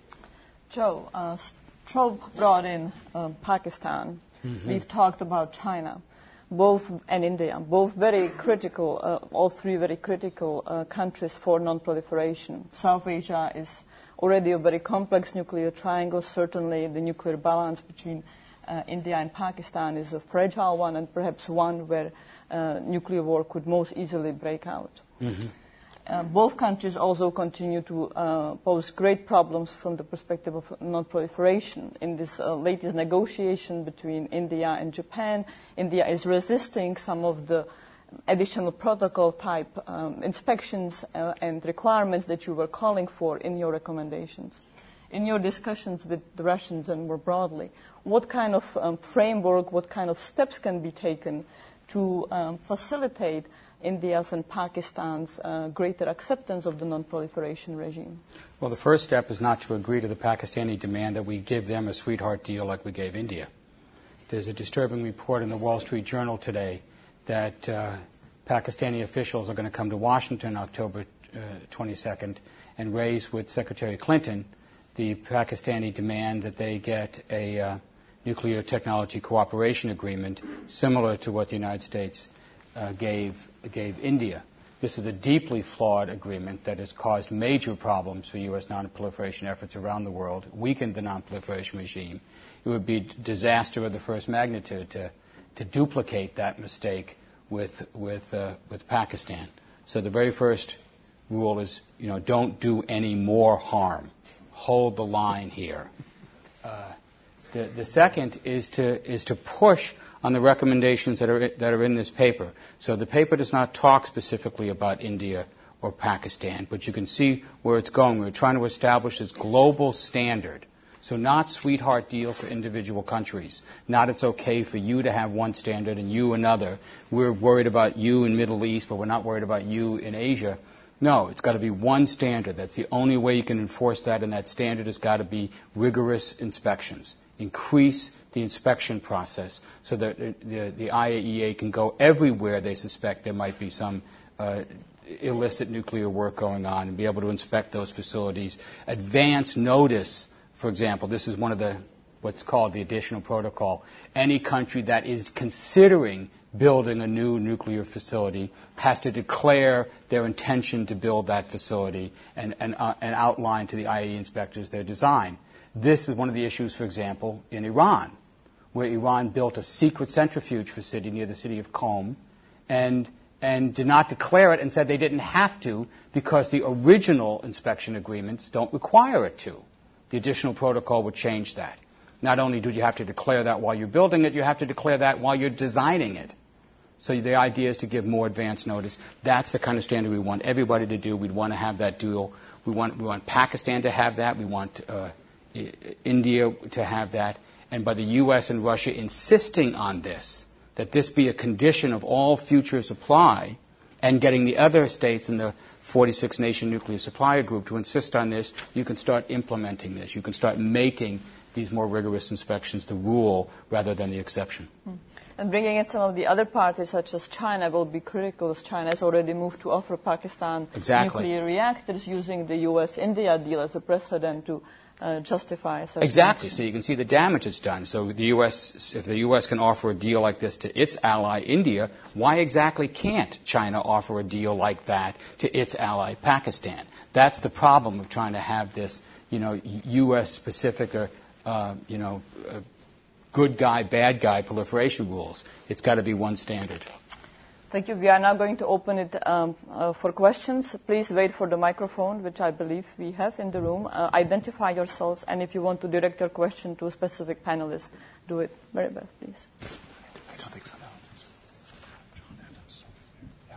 Joe, uh, Strobe brought in uh, Pakistan. Mm-hmm. We've talked about China, both and India, both very critical, uh, all three very critical uh, countries for non-proliferation. South Asia is already a very complex nuclear triangle. Certainly the nuclear balance between uh, India and Pakistan is a fragile one, and perhaps one where uh, nuclear war could most easily break out. Mm-hmm. Uh, both countries also continue to uh, pose great problems from the perspective of non-proliferation. In this uh, latest negotiation between India and Japan, India is resisting some of the additional protocol type um, inspections uh, and requirements that you were calling for in your recommendations. In your discussions with the Russians and more broadly, what kind of um, framework, what kind of steps can be taken to um, facilitate India's and Pakistan's uh, greater acceptance of the non-proliferation regime? Well, the first step is not to agree to the Pakistani demand that we give them a sweetheart deal like we gave India. There's a disturbing report in the Wall Street Journal today that uh, Pakistani officials are going to come to Washington October uh, twenty-second and raise with Secretary Clinton the Pakistani demand that they get a uh, nuclear technology cooperation agreement similar to what the United States uh, gave gave India. This is a deeply flawed agreement that has caused major problems for U S non-proliferation efforts around the world, weakened the non-proliferation regime. It would be a disaster of the first magnitude to, to duplicate that mistake with, with, uh, with Pakistan. So the very first rule is, you know, don't do any more harm. Hold the line here. Uh, the, the second is to, is to push on the recommendations that are that are in this paper. So the paper does not talk specifically about India or Pakistan, but you can see where it's going. We're trying to establish this global standard. So not sweetheart deal for individual countries. Not it's okay for you to have one standard and you another. We're worried about you in Middle East, but we're not worried about you in Asia. No, it's got to be one standard. That's the only way you can enforce that, and that standard has got to be rigorous inspections. Increase the inspection process so that the, the I A E A can go everywhere they suspect there might be some uh, illicit nuclear work going on and be able to inspect those facilities. Advance notice, for example, this is one of the what's called the additional protocol. Any country that is considering building a new nuclear facility has to declare their intention to build that facility and, and, uh, and outline to the I A E A inspectors their design. This is one of the issues, for example, in Iran, where Iran built a secret centrifuge facility near the city of Qom and, and did not declare it and said they didn't have to because the original inspection agreements don't require it to. The additional protocol would change that. Not only do you have to declare that while you're building it, you have to declare that while you're designing it. So the idea is to give more advance notice. That's the kind of standard we want everybody to do. We'd want to have that deal. We want, we want Pakistan to have that. We want uh, India to have that. And by the U S and Russia insisting on this, that this be a condition of all future supply, and getting the other states in the forty-six nation nuclear supplier group to insist on this, you can start implementing this. You can start making these more rigorous inspections the rule rather than the exception. Mm. And bringing in some of the other parties, such as China, will be critical, as China has already moved to offer Pakistan exactly. nuclear reactors using the U S India deal as a precedent to Uh, justify such exactly. action. So you can see the damage it's done. So the U S, if the U S can offer a deal like this to its ally India, why exactly can't China offer a deal like that to its ally Pakistan? That's the problem of trying to have this, you know, U S specific or uh, you know, uh, good guy, bad guy proliferation rules. It's got to be one standard. Thank you. We are now going to open it um, uh, for questions. Please wait for the microphone, which I believe we have in the room. Uh, identify yourselves, and if you want to direct your question to a specific panelist, do it. Very best, please. I don't think so. No. John Evans. Yeah.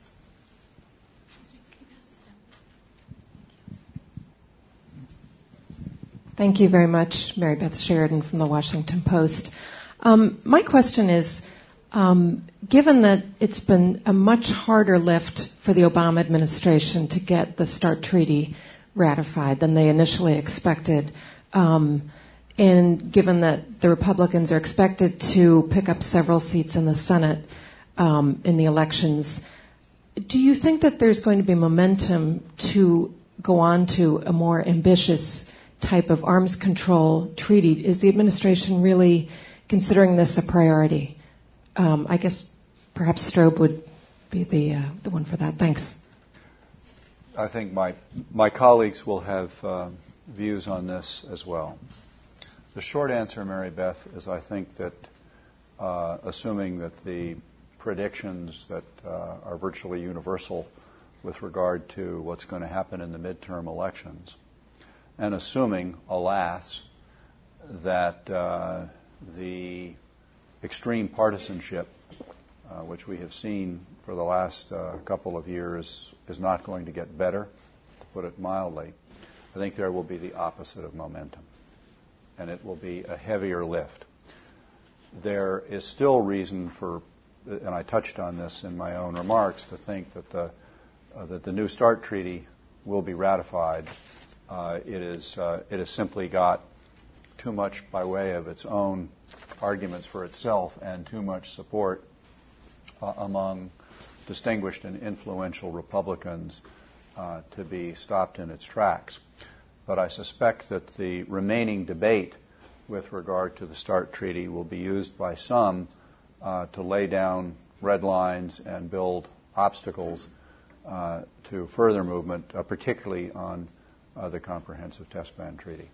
Thank you very much, Mary Beth Sheridan from the Washington Post. Um, my question is, Um, given that it's been a much harder lift for the Obama administration to get the START treaty ratified than they initially expected, Um, and given that the Republicans are expected to pick up several seats in the Senate um, in the elections, do you think that there's going to be momentum to go on to a more ambitious type of arms control treaty? Is the administration really considering this a priority? Um, I guess perhaps Strobe would be the uh, the one for that. Thanks. I think my my colleagues will have uh, views on this as well. The short answer, Mary Beth, is I think that uh, assuming that the predictions that uh, are virtually universal with regard to what's going to happen in the midterm elections, and assuming, alas, that uh, the extreme partisanship, uh, which we have seen for the last uh, couple of years, is not going to get better, to put it mildly, I think there will be the opposite of momentum, and it will be a heavier lift. There is still reason for, and I touched on this in my own remarks, to think that the uh, that the New START treaty will be ratified. Uh, it is uh, it has simply got too much by way of its own arguments for itself and too much support uh, among distinguished and influential Republicans uh, to be stopped in its tracks. But I suspect that the remaining debate with regard to the START treaty will be used by some uh, to lay down red lines and build obstacles uh, to further movement, uh, particularly on uh, the Comprehensive Test Ban Treaty.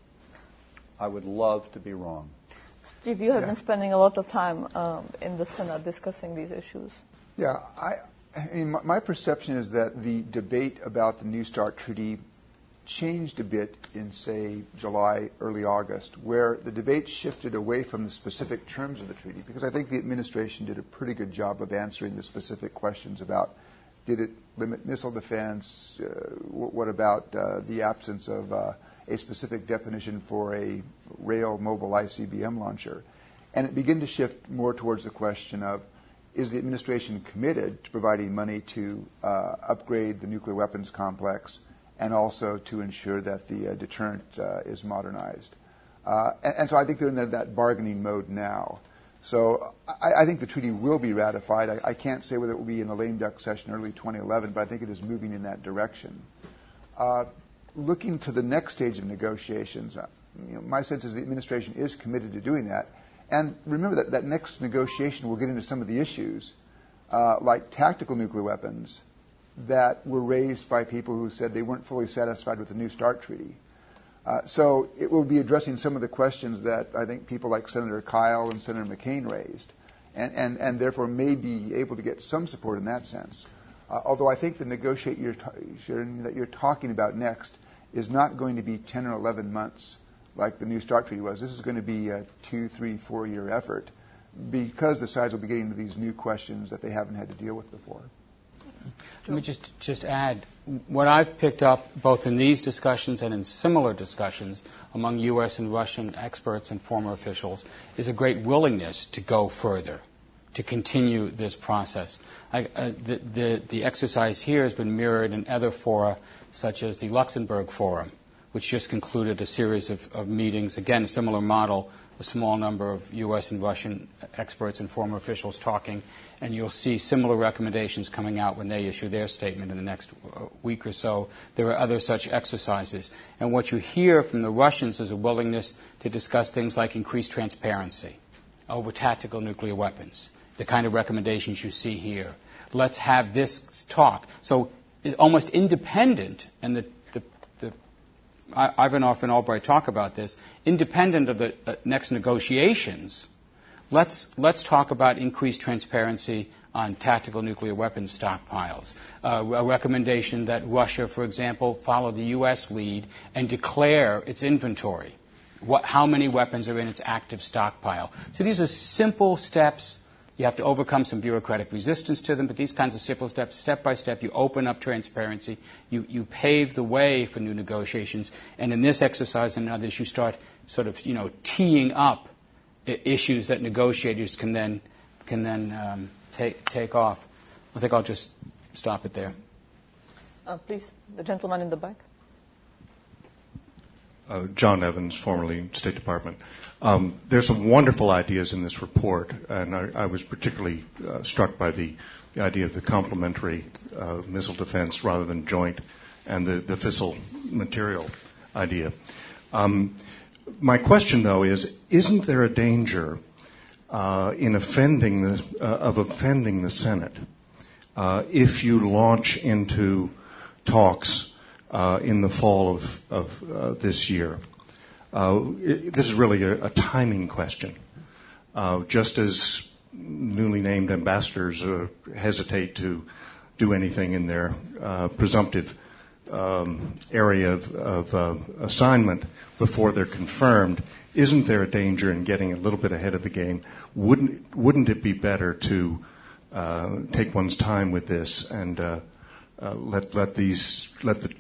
I would love to be wrong. Steve, you have Yeah. been spending a lot of time um, in the Senate discussing these issues. Yeah, I, I mean, my, my perception is that the debate about the New START treaty changed a bit in, say, July, early August, where the debate shifted away from the specific terms of the treaty, because I think the administration did a pretty good job of answering the specific questions about, did it limit missile defense? Uh, w- what about uh, the absence of uh, a specific definition for a rail mobile I C B M launcher? And it began to shift more towards the question of, is the administration committed to providing money to uh, upgrade the nuclear weapons complex and also to ensure that the uh, deterrent uh, is modernized? Uh, and, and so I think they're in that, that bargaining mode now. So I, I think the treaty will be ratified. I, I can't say whether it will be in the lame duck session early twenty eleven, but I think it is moving in that direction. Uh, looking to the next stage of negotiations, uh, you know, my sense is the administration is committed to doing that. And remember that that next negotiation will get into some of the issues, uh, like tactical nuclear weapons, that were raised by people who said they weren't fully satisfied with the New START treaty. Uh, so it will be addressing some of the questions that I think people like Senator Kyle and Senator McCain raised, and, and, and therefore may be able to get some support in that sense. Uh, although I think the negotiation that you're talking about next is not going to be ten or eleven months like the New START treaty was. This is going to be a two, three, four-year effort because the sides will be getting into these new questions that they haven't had to deal with before. Let me just, just add, what I've picked up both in these discussions and in similar discussions among U S and Russian experts and former officials is a great willingness to go further, to continue this process. I, uh, the, the, the exercise here has been mirrored in other fora, such as the Luxembourg Forum, which just concluded a series of, of meetings, again, a similar model, a small number of U S and Russian experts and former officials talking, and you'll see similar recommendations coming out when they issue their statement in the next week or so. There are other such exercises. And what you hear from the Russians is a willingness to discuss things like increased transparency over tactical nuclear weapons, the kind of recommendations you see here. Let's have this talk. So it's almost independent, and the Ivanov and Albright talk about this, independent of the uh, next negotiations, let's, let's talk about increased transparency on tactical nuclear weapons stockpiles. Uh, a recommendation that Russia, for example, follow the U S lead and declare its inventory, what, how many weapons are in its active stockpile. So these are simple steps. You have to overcome some bureaucratic resistance to them, but these kinds of simple steps, step by step, you open up transparency, you, you pave the way for new negotiations, and in this exercise and others, you start sort of, you know, teeing up I- issues that negotiators can then can then um, take take off. I think I'll just stop it there. Uh, please, the gentleman in the back. uh, John Evans, formerly State Department. Um, there's some wonderful ideas in this report, and I, I was particularly uh, struck by the, the idea of the complementary uh, missile defense rather than joint, and the, the fissile material idea. Um, my question, though, is: isn't there a danger uh, in offending the uh, of offending the Senate uh, if you launch into talks Uh, in the fall of, of uh, this year? Uh, it, this is really a, a timing question. Uh, just as newly named ambassadors uh, hesitate to do anything in their uh, presumptive um, area of, of uh, assignment before they're confirmed, isn't there a danger in getting a little bit ahead of the game? Wouldn't, wouldn't it be better to uh, take one's time with this and uh, Uh, let let these let the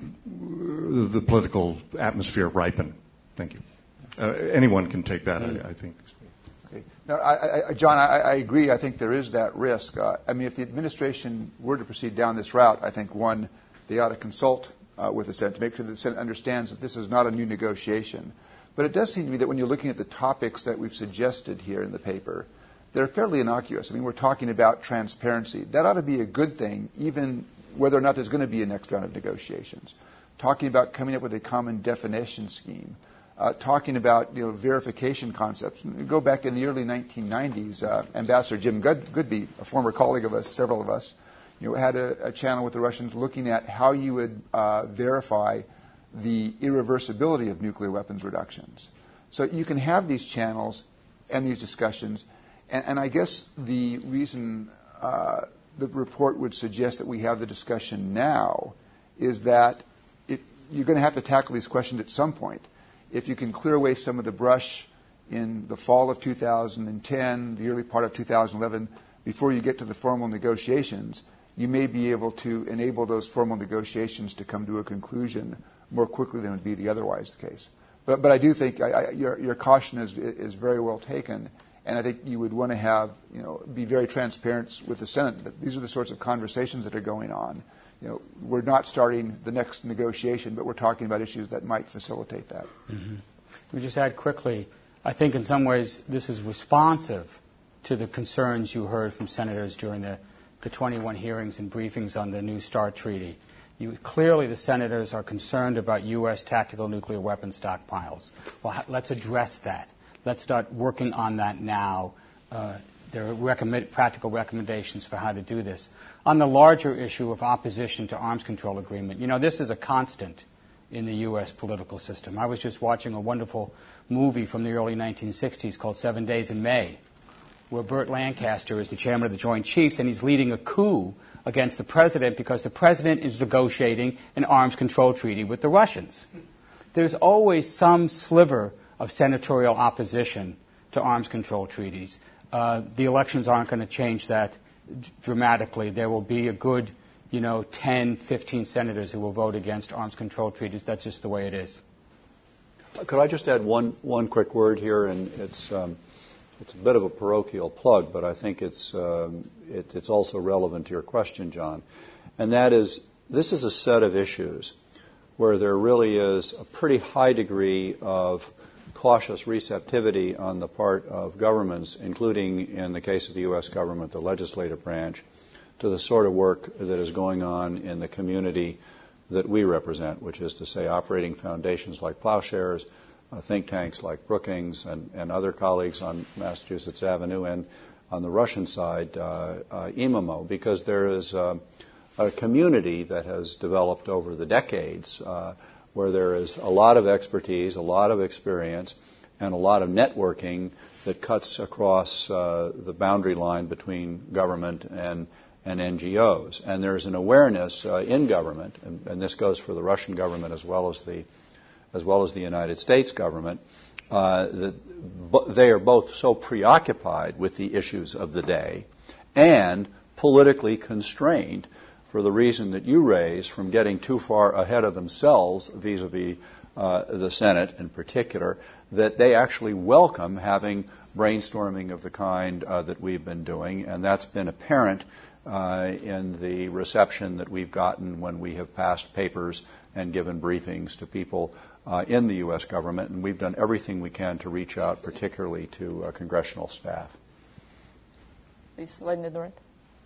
the political atmosphere ripen? Thank you. Uh, anyone can take that, I, I think. Okay. No, I, I, John, I, I agree. I think there is that risk. Uh, I mean, if the administration were to proceed down this route, I think one, they ought to consult uh, with the Senate to make sure that the Senate understands that this is not a new negotiation. But it does seem to me that when you're looking at the topics that we've suggested here in the paper, they're fairly innocuous. I mean, we're talking about transparency. That ought to be a good thing, even whether or not there's going to be a next round of negotiations, talking about coming up with a common definition scheme, uh, talking about you know verification concepts. Go back in the early nineteen nineties, uh, Ambassador Jim Good- Goodby, a former colleague of us, several of us, you know, had a, a channel with the Russians looking at how you would uh, verify the irreversibility of nuclear weapons reductions. So you can have these channels and these discussions, and, and I guess the reason Uh, the report would suggest that we have the discussion now is that it, you're going to have to tackle these questions at some point. If you can clear away some of the brush in the fall of two thousand ten, the early part of two thousand eleven, before you get to the formal negotiations, you may be able to enable those formal negotiations to come to a conclusion more quickly than would be the otherwise the case. But, but I do think I, I, your, your caution is, is very well taken. And I think you would want to have, you know, be very transparent with the Senate that these are the sorts of conversations that are going on. You know, we're not starting the next negotiation, but we're talking about issues that might facilitate that. Mm-hmm. Let me just add quickly, I think in some ways this is responsive to the concerns you heard from senators during the, the twenty-one hearings and briefings on the New START treaty. You, clearly the senators are concerned about U S tactical nuclear weapon stockpiles. Well, let's address that. Let's start working on that now. Uh, there are recommend, practical recommendations for how to do this. On the larger issue of opposition to arms control agreement, you know, this is a constant in the U S political system. I was just watching a wonderful movie from the early nineteen sixties called Seven Days in May, where Burt Lancaster is the chairman of the Joint Chiefs, and he's leading a coup against the president because the president is negotiating an arms control treaty with the Russians. There's always some sliver of senatorial opposition to arms control treaties. Uh, the elections aren't going to change that d- dramatically. There will be a good, you know, ten, fifteen senators who will vote against arms control treaties. That's just the way it is. Could I just add one one quick word here? And it's um, it's a bit of a parochial plug, but I think it's um, it, it's also relevant to your question, John. And that is, this is a set of issues where there really is a pretty high degree of cautious receptivity on the part of governments, including in the case of the U S government, the legislative branch, to the sort of work that is going on in the community that we represent, which is to say operating foundations like Plowshares, uh, think tanks like Brookings and, and other colleagues on Massachusetts Avenue, and on the Russian side, uh, uh, I M M O, because there is uh, a community that has developed over the decades uh, where there is a lot of expertise, a lot of experience, and a lot of networking that cuts across uh, the boundary line between government and, and N G Os. And there's an awareness uh, in government, and, and this goes for the Russian government as well as the, as well as the United States government, uh, that they are both so preoccupied with the issues of the day and politically constrained for the reason that you raise, from getting too far ahead of themselves vis-a-vis uh, the Senate in particular, that they actually welcome having brainstorming of the kind uh, that we've been doing, and that's been apparent uh, in the reception that we've gotten when we have passed papers and given briefings to people uh, in the U S government, and we've done everything we can to reach out, particularly to uh, congressional staff. Please, Linda Durrett.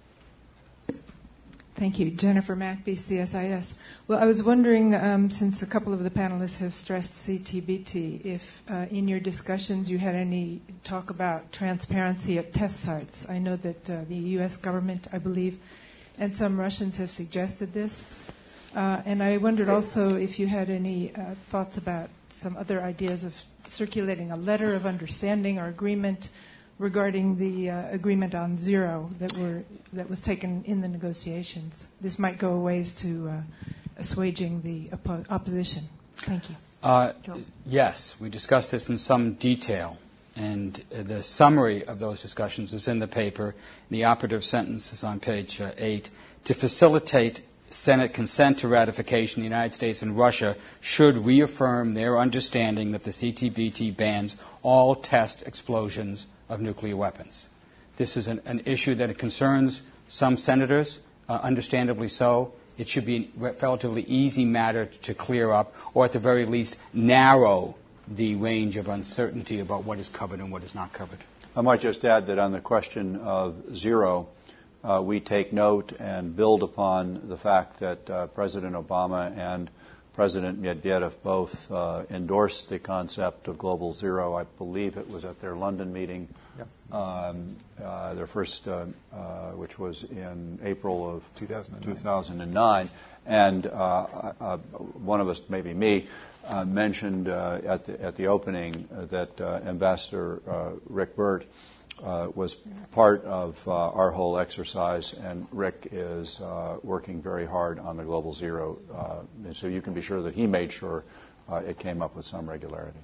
Thank you. Jennifer Mackby, C S I S. Well, I was wondering, um, since a couple of the panelists have stressed C T B T, if uh, in your discussions you had any talk about transparency at test sites. I know that uh, the U S government, I believe, and some Russians have suggested this. Uh, and I wondered also if you had any uh, thoughts about some other ideas of circulating a letter of understanding or agreement regarding the uh, agreement on zero that were that was taken in the negotiations. This might go a ways to uh, assuaging the oppo- opposition. Thank you. Uh, yes, we discussed this in some detail, and uh, the summary of those discussions is in the paper. The operative sentence is on page uh, eight. To facilitate Senate consent to ratification, the United States and Russia should reaffirm their understanding that the C T B T bans all test explosions of nuclear weapons. This is an, an issue that concerns some senators, uh, understandably so. It should be a relatively easy matter to clear up, or at the very least narrow the range of uncertainty about what is covered and what is not covered. I might just add that on the question of zero, uh, we take note and build upon the fact that uh, President Obama and President Medvedev both uh, endorsed the concept of global zero. I believe it was at their London meeting, yep. um, uh, their first, uh, uh, which was in April of two thousand nine. two thousand nine. And uh, uh, one of us, maybe me, uh, mentioned uh, at, the, at the opening that uh, Ambassador uh, Rick Burt Uh, was part of uh, our whole exercise, and Rick is uh, working very hard on the global zero, uh, and so you can be sure that he made sure uh, it came up with some regularity.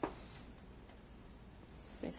Please.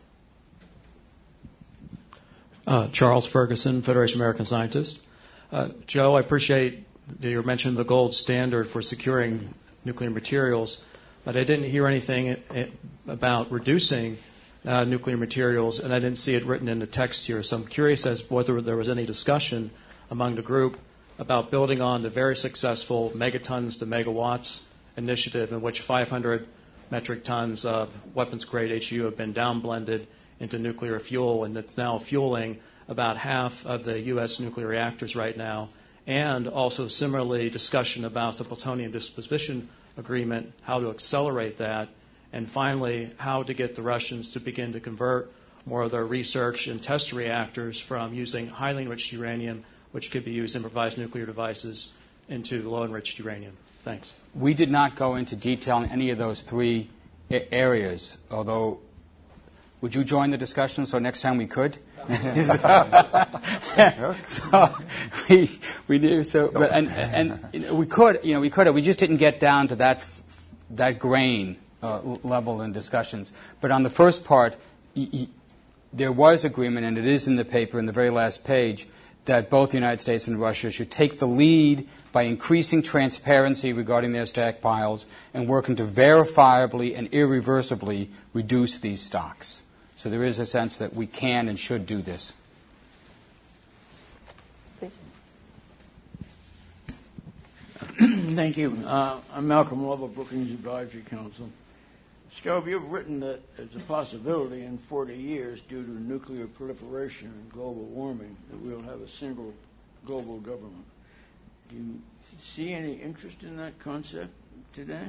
Uh, Charles Ferguson, Federation of American Scientists. Uh, Joe, I appreciate that you mentioned the gold standard for securing nuclear materials, but I didn't hear anything about reducing Uh, nuclear materials, and I didn't see it written in the text here. So I'm curious as whether there was any discussion among the group about building on the very successful megatons to megawatts initiative in which five hundred metric tons of weapons-grade H U have been downblended into nuclear fuel, and it's now fueling about half of the U S nuclear reactors right now, and also similarly discussion about the plutonium disposition agreement, how to accelerate that, and finally, how to get the Russians to begin to convert more of their research and test reactors from using highly enriched uranium, which could be used in improvised nuclear devices, into low-enriched uranium. Thanks. We did not go into detail in any of those three I- areas, although would you join the discussion so next time we could? so we we do so, but and and you know, we could you know we could have, we just didn't get down to that that grain Uh, level in discussions. But on the first part, y- y- there was agreement, and it is in the paper in the very last page, that both the United States and Russia should take the lead by increasing transparency regarding their stockpiles and working to verifiably and irreversibly reduce these stocks. So there is a sense that we can and should do this. Please. Thank you. Uh, I'm Malcolm Lovell, Brookings Advisory Council. Strobe, you've written that there's a possibility in forty years, due to nuclear proliferation and global warming, that we'll have a single global government. Do you see any interest in that concept today?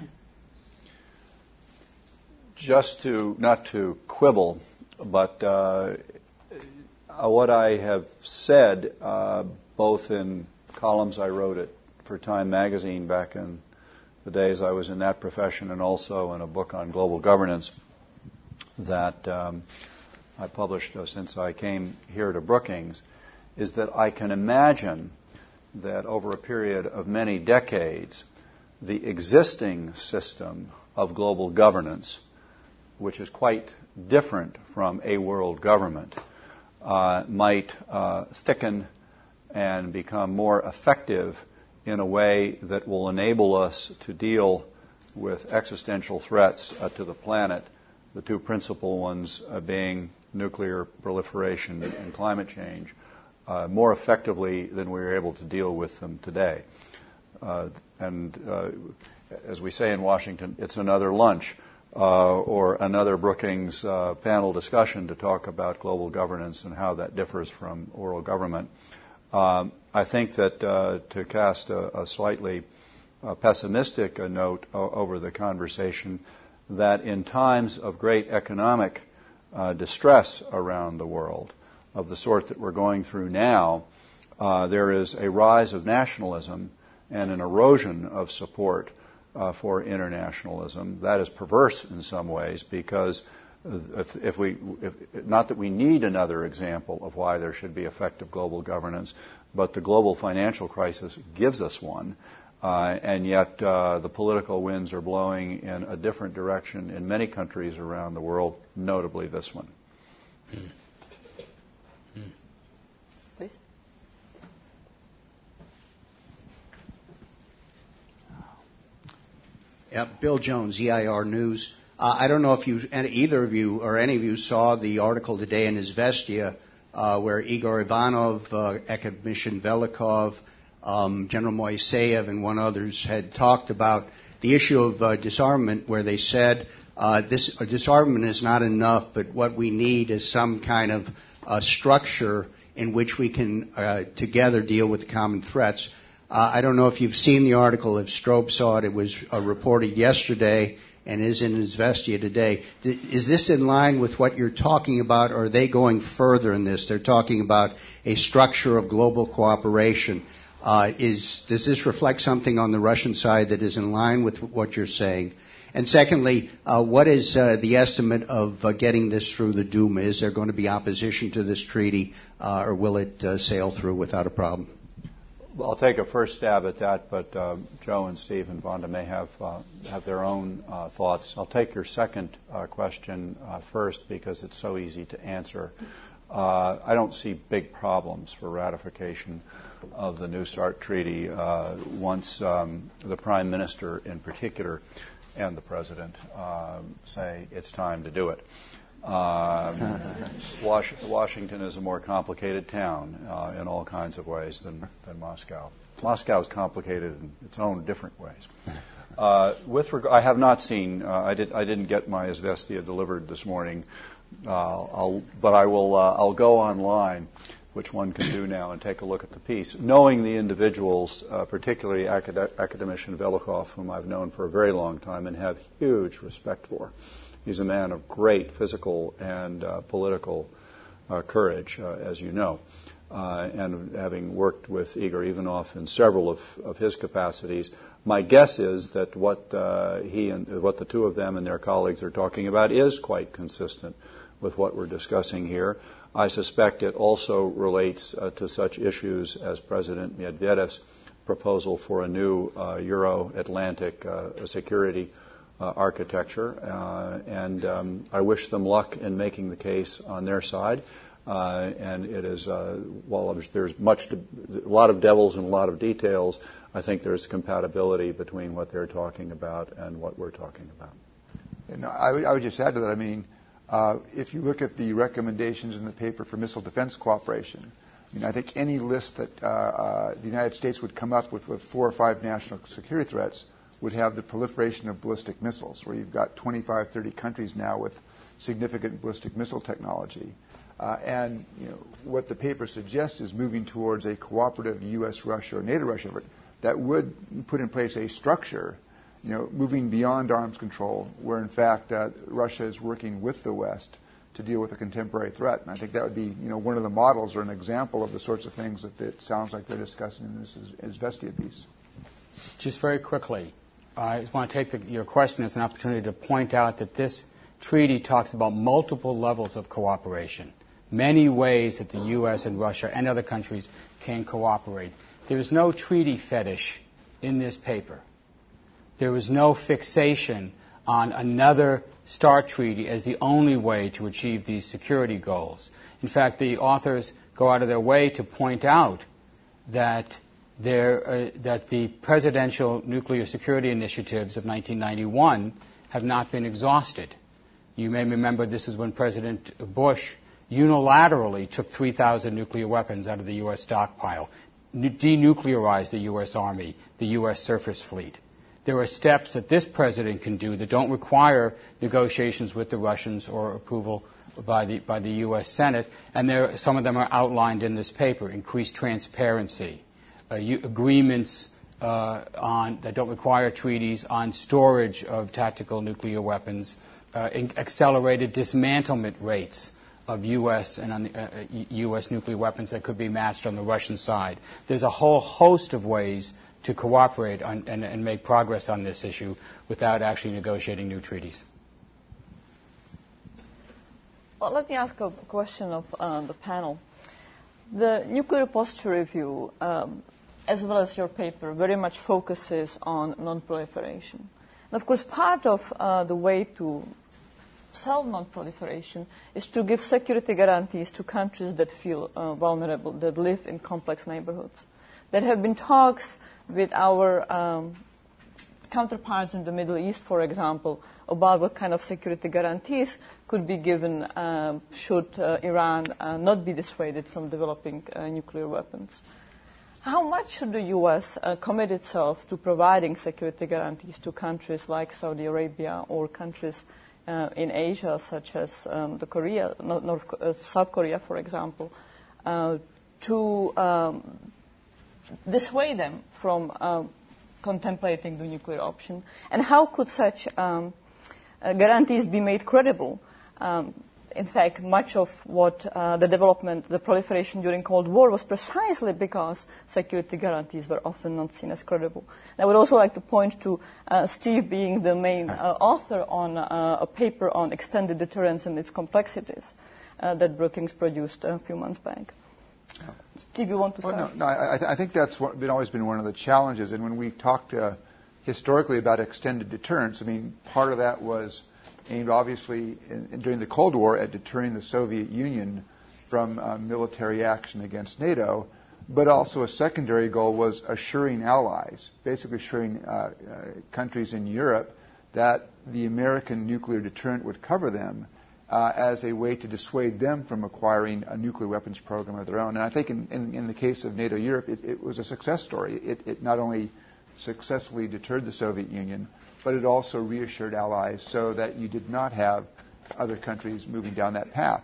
Just to, not to quibble, but uh, what I have said, uh, both in columns I wrote at for Time magazine back in the days I was in that profession, and also in a book on global governance that um, I published uh, since I came here to Brookings, is that I can imagine that over a period of many decades, the existing system of global governance, which is quite different from a world government, uh, might uh, thicken and become more effective in a way that will enable us to deal with existential threats uh, to the planet, the two principal ones uh, being nuclear proliferation and climate change uh, more effectively than we are able to deal with them today. Uh, and uh, as we say in Washington, it's another lunch uh, or another Brookings uh, panel discussion to talk about global governance and how that differs from oral government. Um, I think that uh, to cast a, a slightly uh, pessimistic uh, note o- over the conversation, that in times of great economic uh, distress around the world, of the sort that we're going through now, uh, there is a rise of nationalism and an erosion of support uh, for internationalism. That is perverse in some ways, because if, if we, if, not that we need another example of why there should be effective global governance, but the global financial crisis gives us one. Uh, and yet uh, the political winds are blowing in a different direction in many countries around the world, notably this one. Mm. Mm. Please. Yeah, Bill Jones, E I R News. Uh, I don't know if you, either of you or any of you saw the article today in Izvestia uh, where Igor Ivanov, uh, Akademician Velikov, Um, General Moiseyev and one others had talked about the issue of uh, disarmament, where they said uh, this uh, disarmament is not enough, but what we need is some kind of uh, structure in which we can uh, together deal with the common threats. Uh, I don't know if you've seen the article. If Strobe saw it, it was uh, reported yesterday and is in Izvestia today. Th- is this in line with what you're talking about, or are they going further in this? They're talking about a structure of global cooperation. Uh, is, does this reflect something on the Russian side that is in line with what you're saying? And secondly, uh, what is uh, the estimate of uh, getting this through the Duma? Is there going to be opposition to this treaty, uh, or will it uh, sail through without a problem? Well, I'll take a first stab at that, but uh, Joe and Steve and Vonda may have uh, have their own uh, thoughts. I'll take your second uh, question uh, first, because it's so easy to answer. Uh, I don't see big problems for ratification of the New START treaty uh, once um, the Prime Minister in particular and the President uh, say it's time to do it. Um, Was- Washington is a more complicated town uh, in all kinds of ways than, than Moscow. Moscow is complicated in its own different ways. Uh, with reg- I have not seen, uh, I, did, I didn't get my Izvestia delivered this morning, uh, I'll, but I will, uh, I'll go online, which one can do now, and take a look at the piece. Knowing the individuals, uh, particularly Acad- Akademician Velikov, whom I've known for a very long time and have huge respect for. He's a man of great physical and uh, political uh, courage, uh, as you know. Uh, and having worked with Igor Ivanov in several of, of his capacities, my guess is that what uh, he and what the two of them and their colleagues are talking about is quite consistent with what we're discussing here. I suspect it also relates uh, to such issues as President Medvedev's proposal for a new uh, Euro-Atlantic uh, security uh, architecture. Uh, and um, I wish them luck in making the case on their side. Uh, and it is, uh, while there's much, to, a lot of devils and a lot of details, I think there's compatibility between what they're talking about and what we're talking about. And I would, I would just add to that, I mean, Uh, if you look at the recommendations in the paper for missile defense cooperation, I mean, I think any list that uh, uh, the United States would come up with with four or five national security threats would have the proliferation of ballistic missiles, where you've got twenty-five, thirty countries now with significant ballistic missile technology. Uh, and you know, what the paper suggests is moving towards a cooperative U S Russia or NATO Russia effort that would put in place a structure, you know, moving beyond arms control, where in fact uh, Russia is working with the West to deal with a contemporary threat. And I think that would be, you know, one of the models or an example of the sorts of things that it sounds like they're discussing in this Izvestia piece. Just very quickly, I just want to take the, your question as an opportunity to point out that this treaty talks about multiple levels of cooperation, many ways that the U S and Russia and other countries can cooperate. There is no treaty fetish in this paper. There is no fixation on another START treaty as the only way to achieve these security goals. In fact, the authors go out of their way to point out that, there, uh, that the presidential nuclear security initiatives of nineteen ninety-one have not been exhausted. You may remember this is when President Bush unilaterally took three thousand nuclear weapons out of the U S stockpile, denuclearized the U S Army, the U S surface fleet. There are steps that this president can do that don't require negotiations with the Russians or approval by the, by the U S Senate, and there, some of them are outlined in this paper. Increased transparency, uh, you, agreements uh, on, that don't require treaties on storage of tactical nuclear weapons, uh, accelerated dismantlement rates of U S and on the, uh, U S nuclear weapons that could be matched on the Russian side. There's a whole host of ways to cooperate on, and, and make progress on this issue without actually negotiating new treaties. Well, let me ask a question of uh, the panel. The Nuclear Posture Review, um, as well as your paper, very much focuses on non-proliferation. And of course, part of uh, the way to solve non-proliferation is to give security guarantees to countries that feel uh, vulnerable, that live in complex neighborhoods. There have been talks with our um, counterparts in the Middle East, for example, about what kind of security guarantees could be given uh, should uh, Iran uh, not be dissuaded from developing uh, nuclear weapons. How much should the U S uh, commit itself to providing security guarantees to countries like Saudi Arabia or countries uh, in Asia, such as um, the Korea, North, uh, South Korea, for example, uh, to um, dissuade them from uh, contemplating the nuclear option? And how could such um, uh, guarantees be made credible? Um, in fact, much of what uh, the development, the proliferation during Cold War was precisely because security guarantees were often not seen as credible. I would also like to point to uh, Steve being the main uh, author on uh, a paper on extended deterrence and its complexities uh, that Brookings produced a few months back. Steve, you want to well, start? No, no I, th- I think that's what, been always been one of the challenges. And when we've talked uh, historically about extended deterrence, I mean, part of that was aimed obviously in, in, during the Cold War at deterring the Soviet Union from uh, military action against NATO, but also a secondary goal was assuring allies, basically assuring uh, uh, countries in Europe that the American nuclear deterrent would cover them Uh, as a way to dissuade them from acquiring a nuclear weapons program of their own. And I think in, in, in the case of NATO Europe, it, it was a success story. It, it not only successfully deterred the Soviet Union, but it also reassured allies so that you did not have other countries moving down that path.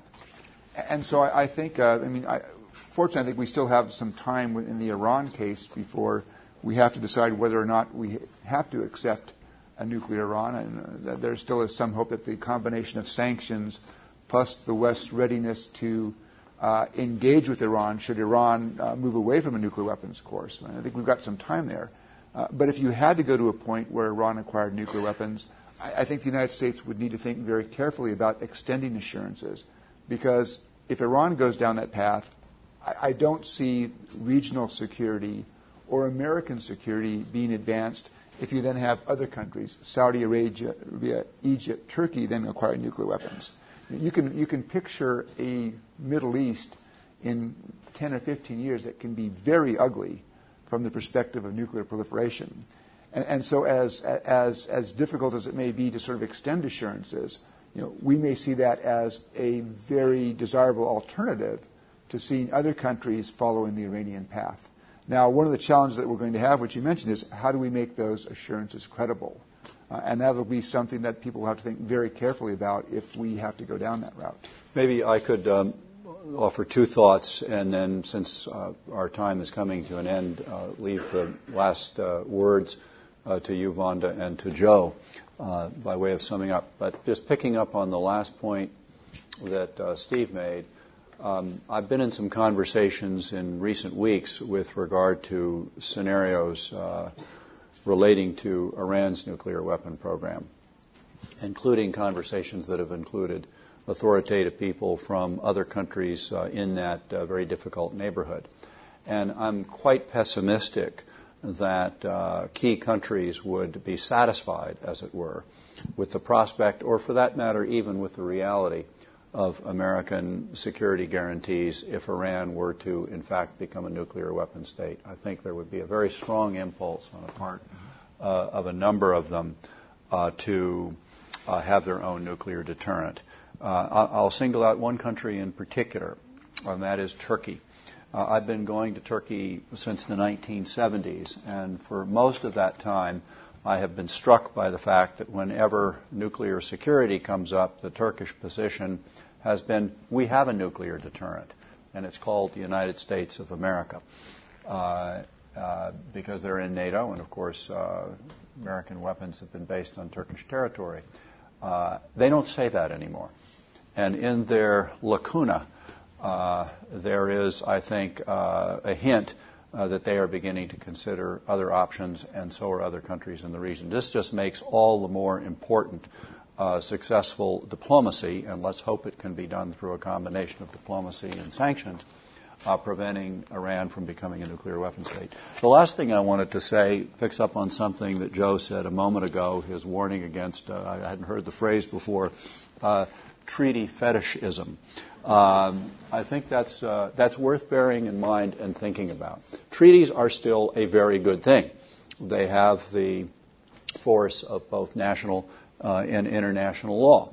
And so I, I think, uh, I mean, I, fortunately, I think we still have some time in the Iran case before we have to decide whether or not we have to accept a nuclear Iran, and uh, there still is some hope that the combination of sanctions plus the West's readiness to uh, engage with Iran should Iran uh, move away from a nuclear weapons course. And I think we've got some time there. Uh, but if you had to go to a point where Iran acquired nuclear weapons, I, I think the United States would need to think very carefully about extending assurances, because if Iran goes down that path, I, I don't see regional security or American security being advanced if you then have other countries, Saudi Arabia, Egypt, Turkey, then acquire nuclear weapons. You can you can picture a Middle East in ten or fifteen years that can be very ugly from the perspective of nuclear proliferation. And, and so as, as, as difficult as it may be to sort of extend assurances, you know, we may see that as a very desirable alternative to seeing other countries following the Iranian path. Now, one of the challenges that we're going to have, which you mentioned, is how do we make those assurances credible? Uh, and that will be something that people will have to think very carefully about if we have to go down that route. Maybe I could um, offer two thoughts, and then since uh, our time is coming to an end, uh, leave the last uh, words uh, to you, Vonda, and to Joe uh, by way of summing up. But just picking up on the last point that uh, Steve made, Um, I've been in some conversations in recent weeks with regard to scenarios uh, relating to Iran's nuclear weapon program, including conversations that have included authoritative people from other countries uh, in that uh, very difficult neighborhood. And I'm quite pessimistic that uh, key countries would be satisfied, as it were, with the prospect, or for that matter, even with the reality of American security guarantees if Iran were to, in fact, become a nuclear weapon state. I think there would be a very strong impulse on the part uh, of a number of them uh, to uh, have their own nuclear deterrent. Uh, I'll single out one country in particular, and that is Turkey. Uh, I've been going to Turkey since the nineteen seventies, and for most of that time, I have been struck by the fact that whenever nuclear security comes up, the Turkish position has been, we have a nuclear deterrent, and it's called the United States of America, uh, uh, because they're in NATO, and of course, uh, American weapons have been based on Turkish territory. Uh, they don't say that anymore. And in their lacuna, uh, there is, I think, uh, a hint uh, that they are beginning to consider other options, and so are other countries in the region. This just makes all the more important uh, successful diplomacy, and let's hope it can be done through a combination of diplomacy and sanctions, uh, preventing Iran from becoming a nuclear weapon state. The last thing I wanted to say picks up on something that Joe said a moment ago, his warning against, uh, I hadn't heard the phrase before, uh, treaty fetishism. Um, I think that's uh, that's worth bearing in mind and thinking about. Treaties are still a very good thing. They have the force of both national uh, and international law.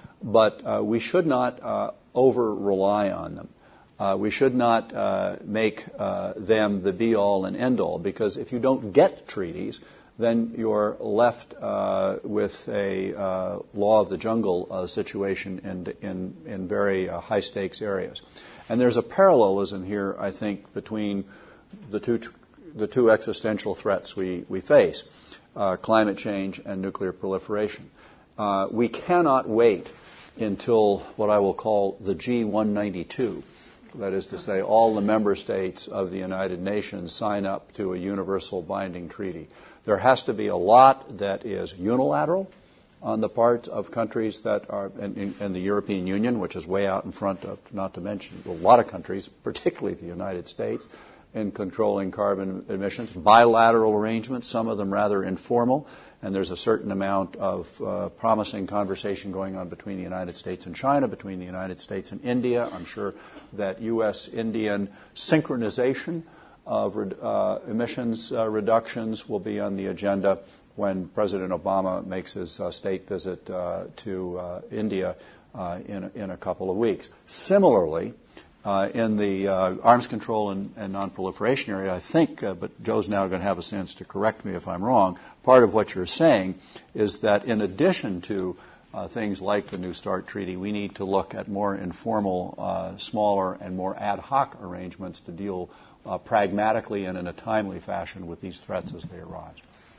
But uh, we should not uh, over-rely on them. Uh, we should not uh, make uh, them the be-all and end-all, because if you don't get treaties, then you're left uh, with a uh, law of the jungle uh, situation in, in, in very uh, high-stakes areas. And there's a parallelism here, I think, between the two, the two existential threats we, we face, uh, climate change and nuclear proliferation. Uh, we cannot wait until what I will call the G one ninety-two, that is to say, all the member states of the United Nations sign up to a universal binding treaty. There has to be a lot that is unilateral on the part of countries that are in, in, in the European Union, which is way out in front of, not to mention a lot of countries, particularly the United States, in controlling carbon emissions. Bilateral arrangements, some of them rather informal, and there's a certain amount of uh, promising conversation going on between the United States and China, between the United States and India. I'm sure that U S Indian synchronization of uh, emissions uh, reductions will be on the agenda when President Obama makes his uh, state visit uh, to uh, India uh, in, in a couple of weeks. Similarly, uh, in the uh, arms control and, and non-proliferation area, I think, uh, but Joe's now going to have a chance to correct me if I'm wrong, part of what you're saying is that in addition to uh, things like the New START Treaty, we need to look at more informal, uh, smaller, and more ad hoc arrangements to deal Uh, pragmatically and in a timely fashion with these threats as they arise.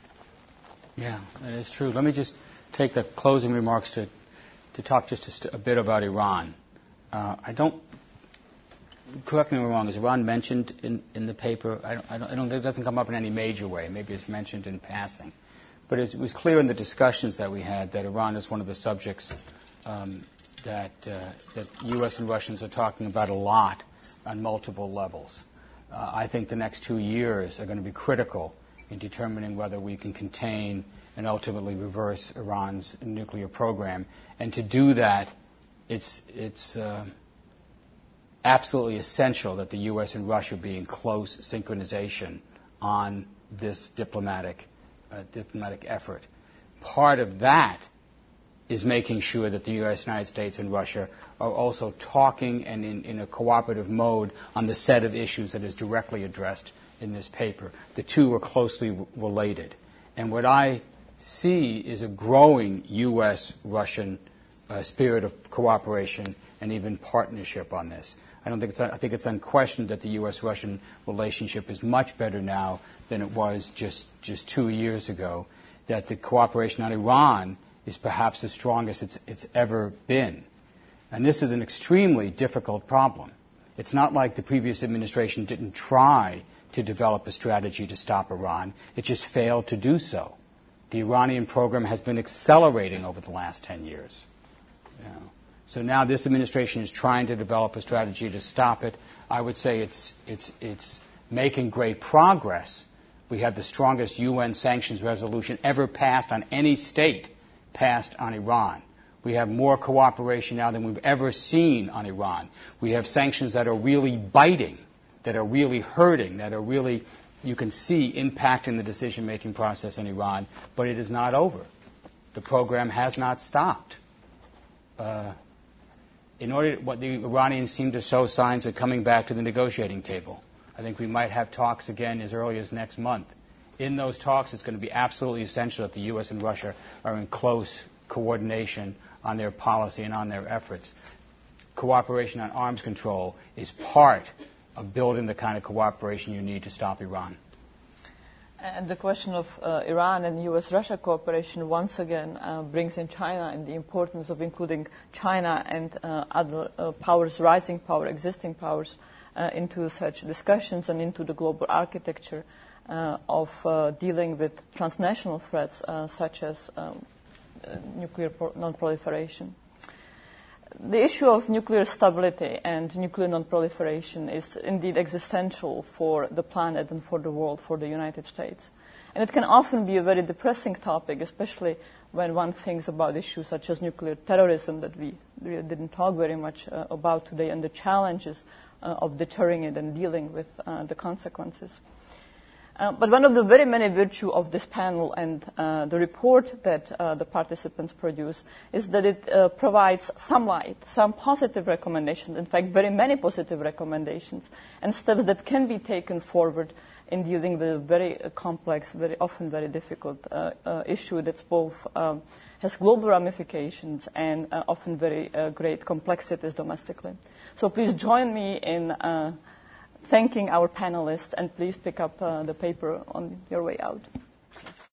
Yeah, that is true. Let me just take the closing remarks to, to talk just a, st- a bit about Iran. Uh, I don't, correct me if I'm wrong, is Iran mentioned in, in the paper? I don't, I don't, I don't, it doesn't come up in any major way. Maybe it's mentioned in passing. But it was clear in the discussions that we had that Iran is one of the subjects um, that, uh, that U S and Russians are talking about a lot on multiple levels. Uh, I think the next two years are going to be critical in determining whether we can contain and ultimately reverse Iran's nuclear program. And to do that, it's, it's uh, absolutely essential that the U S and Russia be in close synchronization on this diplomatic, uh, diplomatic effort. Part of that is making sure that the U S, United States, and Russia are also talking and in, in a cooperative mode on the set of issues that is directly addressed in this paper. The two are closely w- related. And what I see is a growing U S Russian uh, spirit of cooperation and even partnership on this. I don't think it's, I think it's unquestioned that the U S Russian relationship is much better now than it was just, just two years ago, that the cooperation on Iran is perhaps the strongest it's, it's ever been. And this is an extremely difficult problem. It's not like the previous administration didn't try to develop a strategy to stop Iran. It just failed to do so. The Iranian program has been accelerating over the last ten years. You know. So now this administration is trying to develop a strategy to stop it. I would say it's, it's, it's making great progress. We have the strongest U N sanctions resolution ever passed on any state passed on Iran. We have more cooperation now than we've ever seen on Iran. We have sanctions that are really biting, that are really hurting, that are really, you can see, impacting the decision-making process in Iran, but it is not over. The program has not stopped. Uh, in order, what the Iranians seem to show signs of coming back to the negotiating table. I think we might have talks again as early as next month. In those talks, it's going to be absolutely essential that the U S and Russia are in close coordination on their policy and on their efforts. Cooperation on arms control is part of building the kind of cooperation you need to stop Iran. And the question of uh, Iran and U S Russia cooperation once again uh, brings in China and the importance of including China and uh, other uh, powers, rising power, existing powers, uh, into such discussions and into the global architecture uh, of uh, dealing with transnational threats uh, such as um, uh, nuclear non-proliferation. The issue of nuclear stability and nuclear non-proliferation is indeed existential for the planet and for the world, for the United States. And it can often be a very depressing topic, especially when one thinks about issues such as nuclear terrorism that we really didn't talk very much uh, about today, and the challenges uh, of deterring it and dealing with uh, the consequences. Uh, but one of the very many virtues of this panel and uh, the report that uh, the participants produce is that it uh, provides some light, some positive recommendations, in fact, very many positive recommendations, and steps that can be taken forward in dealing with a very uh, complex, very often very difficult uh, uh, issue that's both um, has global ramifications and uh, often very uh, great complexities domestically. So please join me in uh, thanking our panelists, and please pick up uh, the paper on your way out.